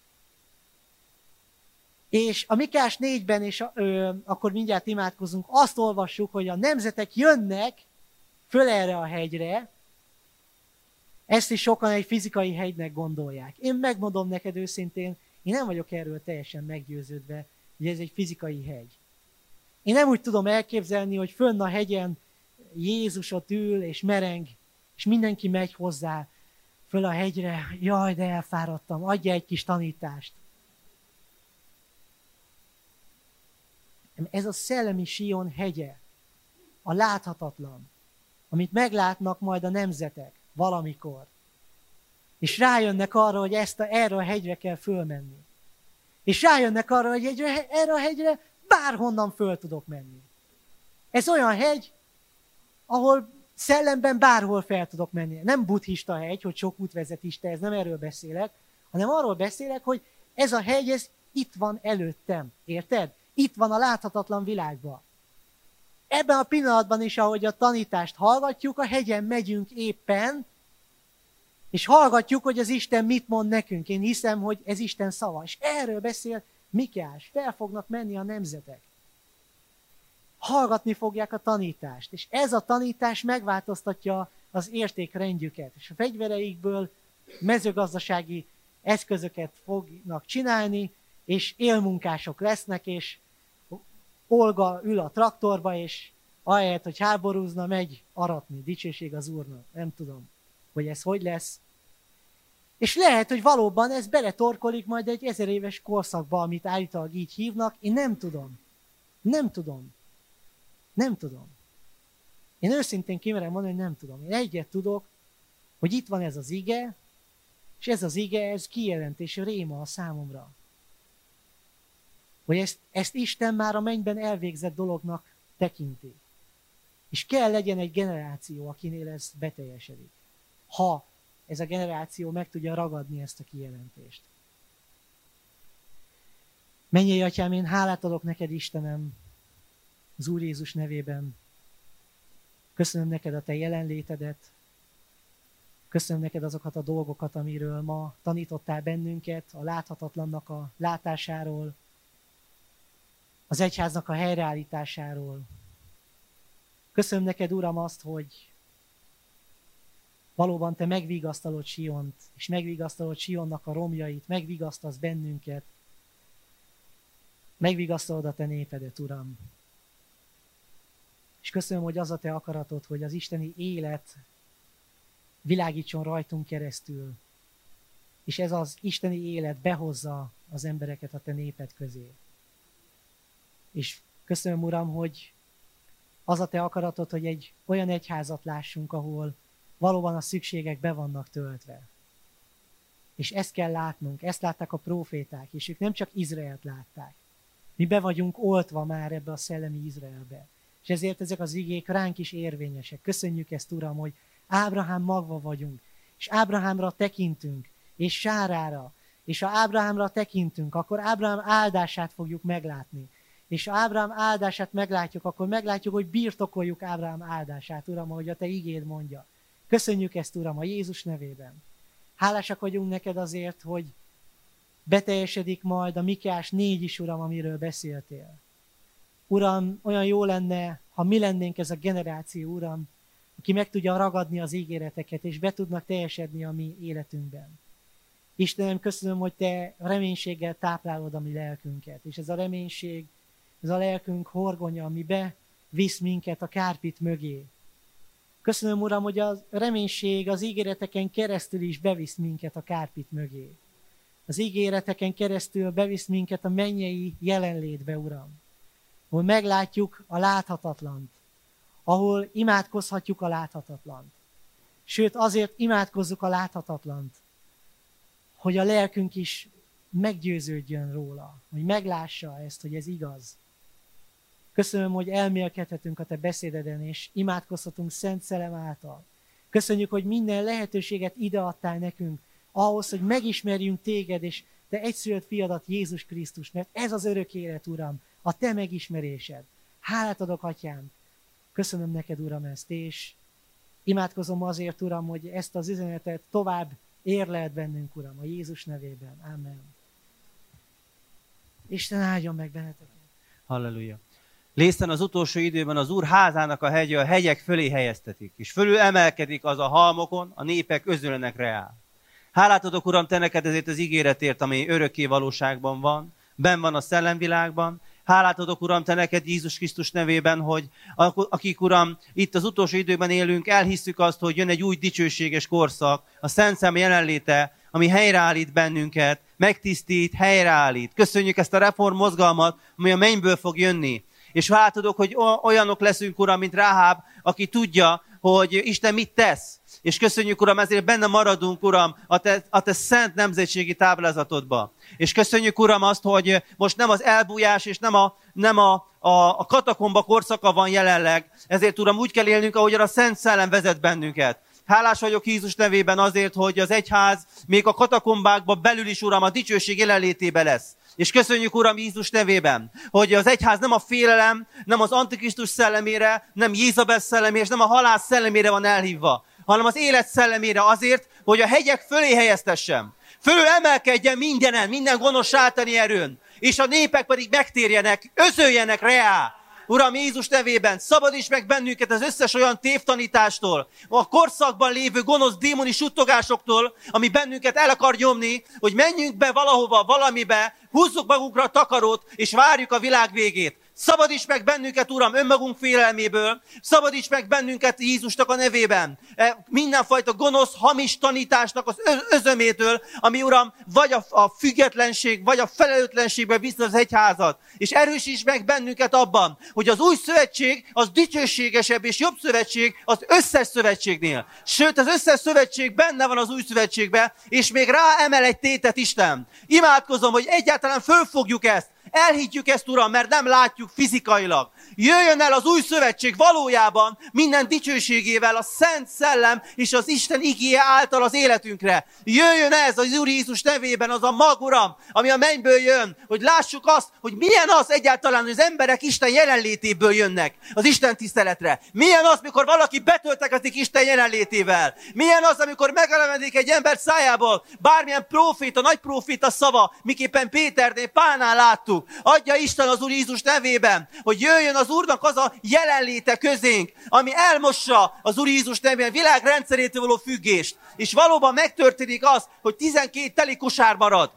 És a Mikeás 4-ben, és akkor mindjárt imádkozunk, azt olvassuk, hogy a nemzetek jönnek föl erre a hegyre. Ezt is sokan egy fizikai hegynek gondolják. Én megmondom neked őszintén, én nem vagyok erről teljesen meggyőződve, hogy ez egy fizikai hegy. Én nem úgy tudom elképzelni, hogy fönn a hegyen Jézus ott ül és mereng, és mindenki megy hozzá föl a hegyre. Jaj, de elfáradtam, adja egy kis tanítást. Ez a szellemi Sion hegye, a láthatatlan, amit meglátnak majd a nemzetek valamikor. És rájönnek arra, hogy erre a hegyre kell fölmenni. És rájönnek arra, hogy erre a hegyre bárhonnan föl tudok menni. Ez olyan hegy, ahol szellemben bárhol fel tudok menni. Nem buddhista hegy, hogy sok út vezet Isten, ez nem erről beszélek, hanem arról beszélek, hogy ez a hegy, ez itt van előttem. Érted? Itt van a láthatatlan világban. Ebben a pillanatban is, ahogy a tanítást hallgatjuk, a hegyen megyünk éppen, és hallgatjuk, hogy az Isten mit mond nekünk. Én hiszem, hogy ez Isten szava. És erről beszél Mikeás. Fel fognak menni a nemzetek. Hallgatni fogják a tanítást. És ez a tanítás megváltoztatja az értékrendjüket, és a fegyvereikből mezőgazdasági eszközöket fognak csinálni, és élmunkások lesznek, és Olga ül a traktorba, és ahelyett, hogy háborúzna, megy aratni. Dicsőség az Úrnak. Nem tudom, hogy ez hogy lesz. És lehet, hogy valóban ez beletorkolik majd egy 1000 éves korszakba, amit állítólag így hívnak. Én nem tudom. Nem tudom. Nem tudom. Én őszintén kimerem mondani, hogy nem tudom. Én egyet tudok, hogy itt van ez az ige, és ez az ige, ez kijelentés, réma a számomra. Hogy ezt Isten már a mennyben elvégzett dolognak tekinti. És kell legyen egy generáció, akinél ez beteljesedik. Ha ez a generáció meg tudja ragadni ezt a kijelentést. Mennyei Atyám, én hálát adok neked, Istenem, az Úr Jézus nevében. Köszönöm neked a te jelenlétedet. Köszönöm neked azokat a dolgokat, amiről ma tanítottál bennünket, a láthatatlannak a látásáról, az egyháznak a helyreállításáról. Köszönöm neked, Uram, azt, hogy valóban te megvigasztalod Siont, és megvigasztalod Sionnak a romjait, megvigasztalsz bennünket, megvigasztalod a te népedet, Uram. És köszönöm, hogy az a te akaratod, hogy az isteni élet világítson rajtunk keresztül, és ez az isteni élet behozza az embereket a te néped közé. És köszönöm, Uram, hogy az a te akaratod, hogy egy olyan egyházat lássunk, ahol valóban a szükségek be vannak töltve. És ezt kell látnunk, ezt látták a próféták, és ők nem csak Izraelt látták. Mi be vagyunk oltva már ebbe a szellemi Izraelbe. És ezért ezek az igék ránk is érvényesek. Köszönjük ezt, Uram, hogy Ábrahám magva vagyunk, és Ábrahámra tekintünk, és Sárára, és ha Ábrahámra tekintünk, akkor Ábrahám áldását fogjuk meglátni. És ha Ábrahám áldását meglátjuk, akkor meglátjuk, hogy birtokoljuk Ábrahám áldását, Uram, ahogy a te igéd mondja. Köszönjük ezt, Uram, a Jézus nevében. Hálásak vagyunk neked azért, hogy beteljesedik majd a Mikeás 4 is, Uram, amiről beszéltél. Uram, olyan jó lenne, ha mi lennénk ez a generáció, Uram, aki meg tudja ragadni az ígéreteket, és be tudnak teljesedni a mi életünkben. Istenem, köszönöm, hogy te reménységgel táplálod a mi lelkünket, és ez a reménység, ez a lelkünk horgonya, ami bevisz minket a kárpit mögé. Köszönöm, Uram, hogy a reménység az ígéreteken keresztül is bevisz minket a kárpit mögé. Az ígéreteken keresztül bevisz minket a mennyei jelenlétbe, Uram. Ahol meglátjuk a láthatatlant, ahol imádkozhatjuk a láthatatlant. Sőt, azért imádkozzuk a láthatatlant, hogy a lelkünk is meggyőződjön róla, hogy meglássa ezt, hogy ez igaz. Köszönöm, hogy elmélkedhetünk a te beszédeden, és imádkozhatunk Szent Szellem által. Köszönjük, hogy minden lehetőséget ideadtál nekünk ahhoz, hogy megismerjünk téged, és te egyszülött fiadat, Jézus Krisztus, mert ez az örök élet, Uram, a te megismerésed. Hálát adok, Atyám. Köszönöm neked, Uram, ezt, és imádkozom azért, Uram, hogy ezt az üzenetet tovább érlelt bennünk, Uram, a Jézus nevében. Amen. Isten áldjon meg benneteket. Halleluja. Lészen az utolsó időben az Úr házának a hegye a hegyek fölé helyeztetik, és fölül emelkedik az a halmokon, a népek özönlenek reál. Hálát adok, Uram, te neked ezért az ígéretért, ami örökké valóságban van, benn van a szellemvilágban. Hálát adok, Uram, te neked Jézus Krisztus nevében, hogy akik, Uram, itt az utolsó időben élünk, elhisszük azt, hogy jön egy új dicsőséges korszak, a Szent Szem jelenléte, ami helyreállít bennünket, megtisztít, helyreállít. Köszönjük ezt a reform mozgalmat, ami a mennyből fog jönni. És hálát adok, hogy olyanok leszünk, Uram, mint Ráháb, aki tudja, hogy Isten mit tesz. És köszönjük, Uram, ezért benne maradunk, Uram, a te szent nemzetségi táblázatodba. És köszönjük, Uram, azt, hogy most nem az elbújás, és nem a katakomba korszaka van jelenleg. Ezért, Uram, úgy kell élnünk, ahogyan a Szent Szellem vezet bennünket. Hálás vagyok Jézus nevében azért, hogy az egyház még a katakombákba belül is, Uram, a dicsőség jelenlétébe lesz. És köszönjük, Uram, Jézus nevében, hogy az egyház nem a félelem, nem az Antikrisztus szellemére, nem Jézabel szellemére, és nem a halál szellemére van elhívva, hanem az élet szellemére azért, hogy a hegyek fölé helyeztessem. Fölül emelkedjen mindenen, minden gonosz sátani erőn, és a népek pedig megtérjenek, özöljenek reá. Uram, Jézus nevében szabadíts meg bennünket az összes olyan tévtanítástól, a korszakban lévő gonosz démoni suttogásoktól, ami bennünket el akar nyomni, hogy menjünk be valahova, valamibe, húzzuk magunkra a takarót, és várjuk a világ végét. Szabadíts meg bennünket, Uram, önmagunk félelméből, szabadíts meg bennünket Jézusnak a nevében. Mindenfajta gonosz, hamis tanításnak az özömétől, ami, Uram, vagy a függetlenség, vagy a felelőtlenségbe visz az egyházat. És erősíts meg bennünket abban, hogy az új szövetség az dicsőségesebb és jobb szövetség az összes szövetségnél. Sőt, az összes szövetség benne van az új szövetségben, és még ráemel egy tétet Isten. Imádkozom, hogy egyáltalán fölfogjuk ezt. Elhiggyük ezt, Uram, mert nem látjuk fizikailag. Jöjjön el az új szövetség valójában minden dicsőségével a Szent Szellem és az Isten igéje által az életünkre. Jöjjön ez az Úr Jézus nevében, az a mag, Uram, ami a mennyből jön, hogy lássuk azt, hogy milyen az egyáltalán, hogy az emberek Isten jelenlétéből jönnek az Isten tiszteletre. Milyen az, mikor valaki betöltekezik Isten jelenlétével. Milyen az, amikor megelevedik egy ember szájából bármilyen próféta, nagy próféta szava, miképpen Péternél, Pálnál láttuk. Adja Isten az Úr Jézus nevében, hogy jöjjön az Úrnak az a jelenléte közénk, ami elmossa az Úr Jézus nevében világ rendszerétől való függést. És valóban megtörténik az, hogy 12 teli kosár marad.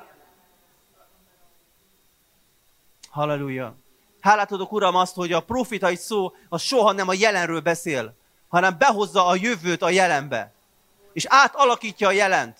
Halleluja. Hálát adok, Uram, azt, hogy a profitai szó az soha nem a jelenről beszél, hanem behozza a jövőt a jelenbe. És átalakítja a jelent.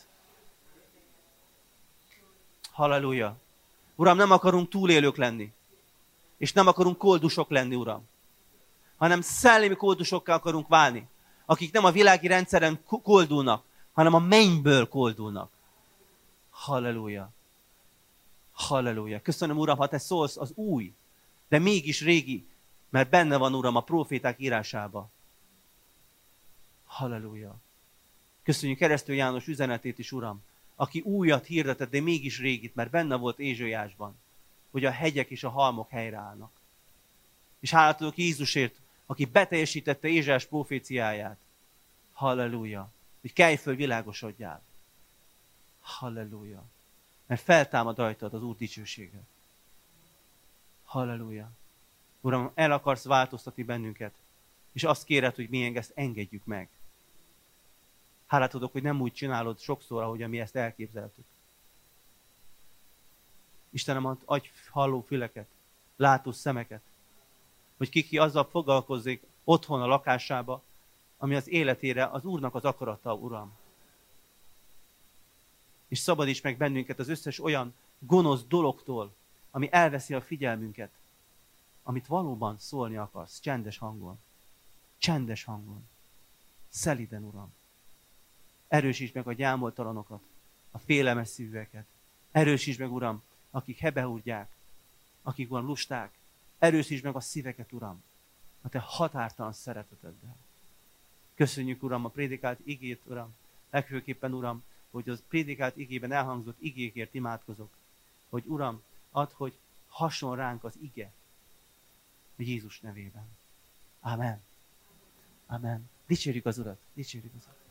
Halleluja. Uram, nem akarunk túlélők lenni. És nem akarunk koldusok lenni, Uram. Hanem szellemi koldusokká akarunk válni. Akik nem a világi rendszeren koldulnak, hanem a mennyből koldulnak. Halleluja. Halleluja. Köszönöm, Uram, ha Te szólsz az új, de mégis régi, mert benne van, Uram, a próféták írásába. Halleluja. Köszönjük Keresztül János üzenetét is, Uram, aki újat hirdetett, de mégis régit, mert benne volt Ézsaiásban, hogy a hegyek és a halmok helyreállnak. És hálát adok Jézusért, aki beteljesítette Ézsaiás proféciáját. Halleluja. Hogy kelj föl, világosodjál. Halleluja. Mert feltámad rajtad az Úr dicsősége. Halleluja. Uram, el akarsz változtatni bennünket, és azt kéred, hogy mi ezt engedjük meg. Hálát adok, hogy nem úgy csinálod sokszor, ahogy mi ezt elképzeltük. Istenem, adj halló füleket, látó szemeket, hogy ki azzal foglalkozzék otthon a lakásába, ami az életére az Úrnak az akarata, Uram. És szabadíts meg bennünket az összes olyan gonosz dologtól, ami elveszi a figyelmünket, amit valóban szólni akarsz, csendes hangon. Csendes hangon. Szeliden, Uram. Erősítsd meg a gyámoltalanokat, a félelmes szívűeket. Erősítsd meg, Uram, akik hebehúrgyák, akik van lusták. Erősítsd meg a szíveket, Uram, a Te határtalan szereteteddel. Köszönjük, Uram, a prédikált igét, Uram. Legfőképpen, Uram, hogy az prédikált igében elhangzott igékért imádkozok. Hogy, Uram, add, hogy hason ránk az ige. Jézus nevében. Amen. Amen. Dicsérjük az Urat. Dicsérjük az Urat.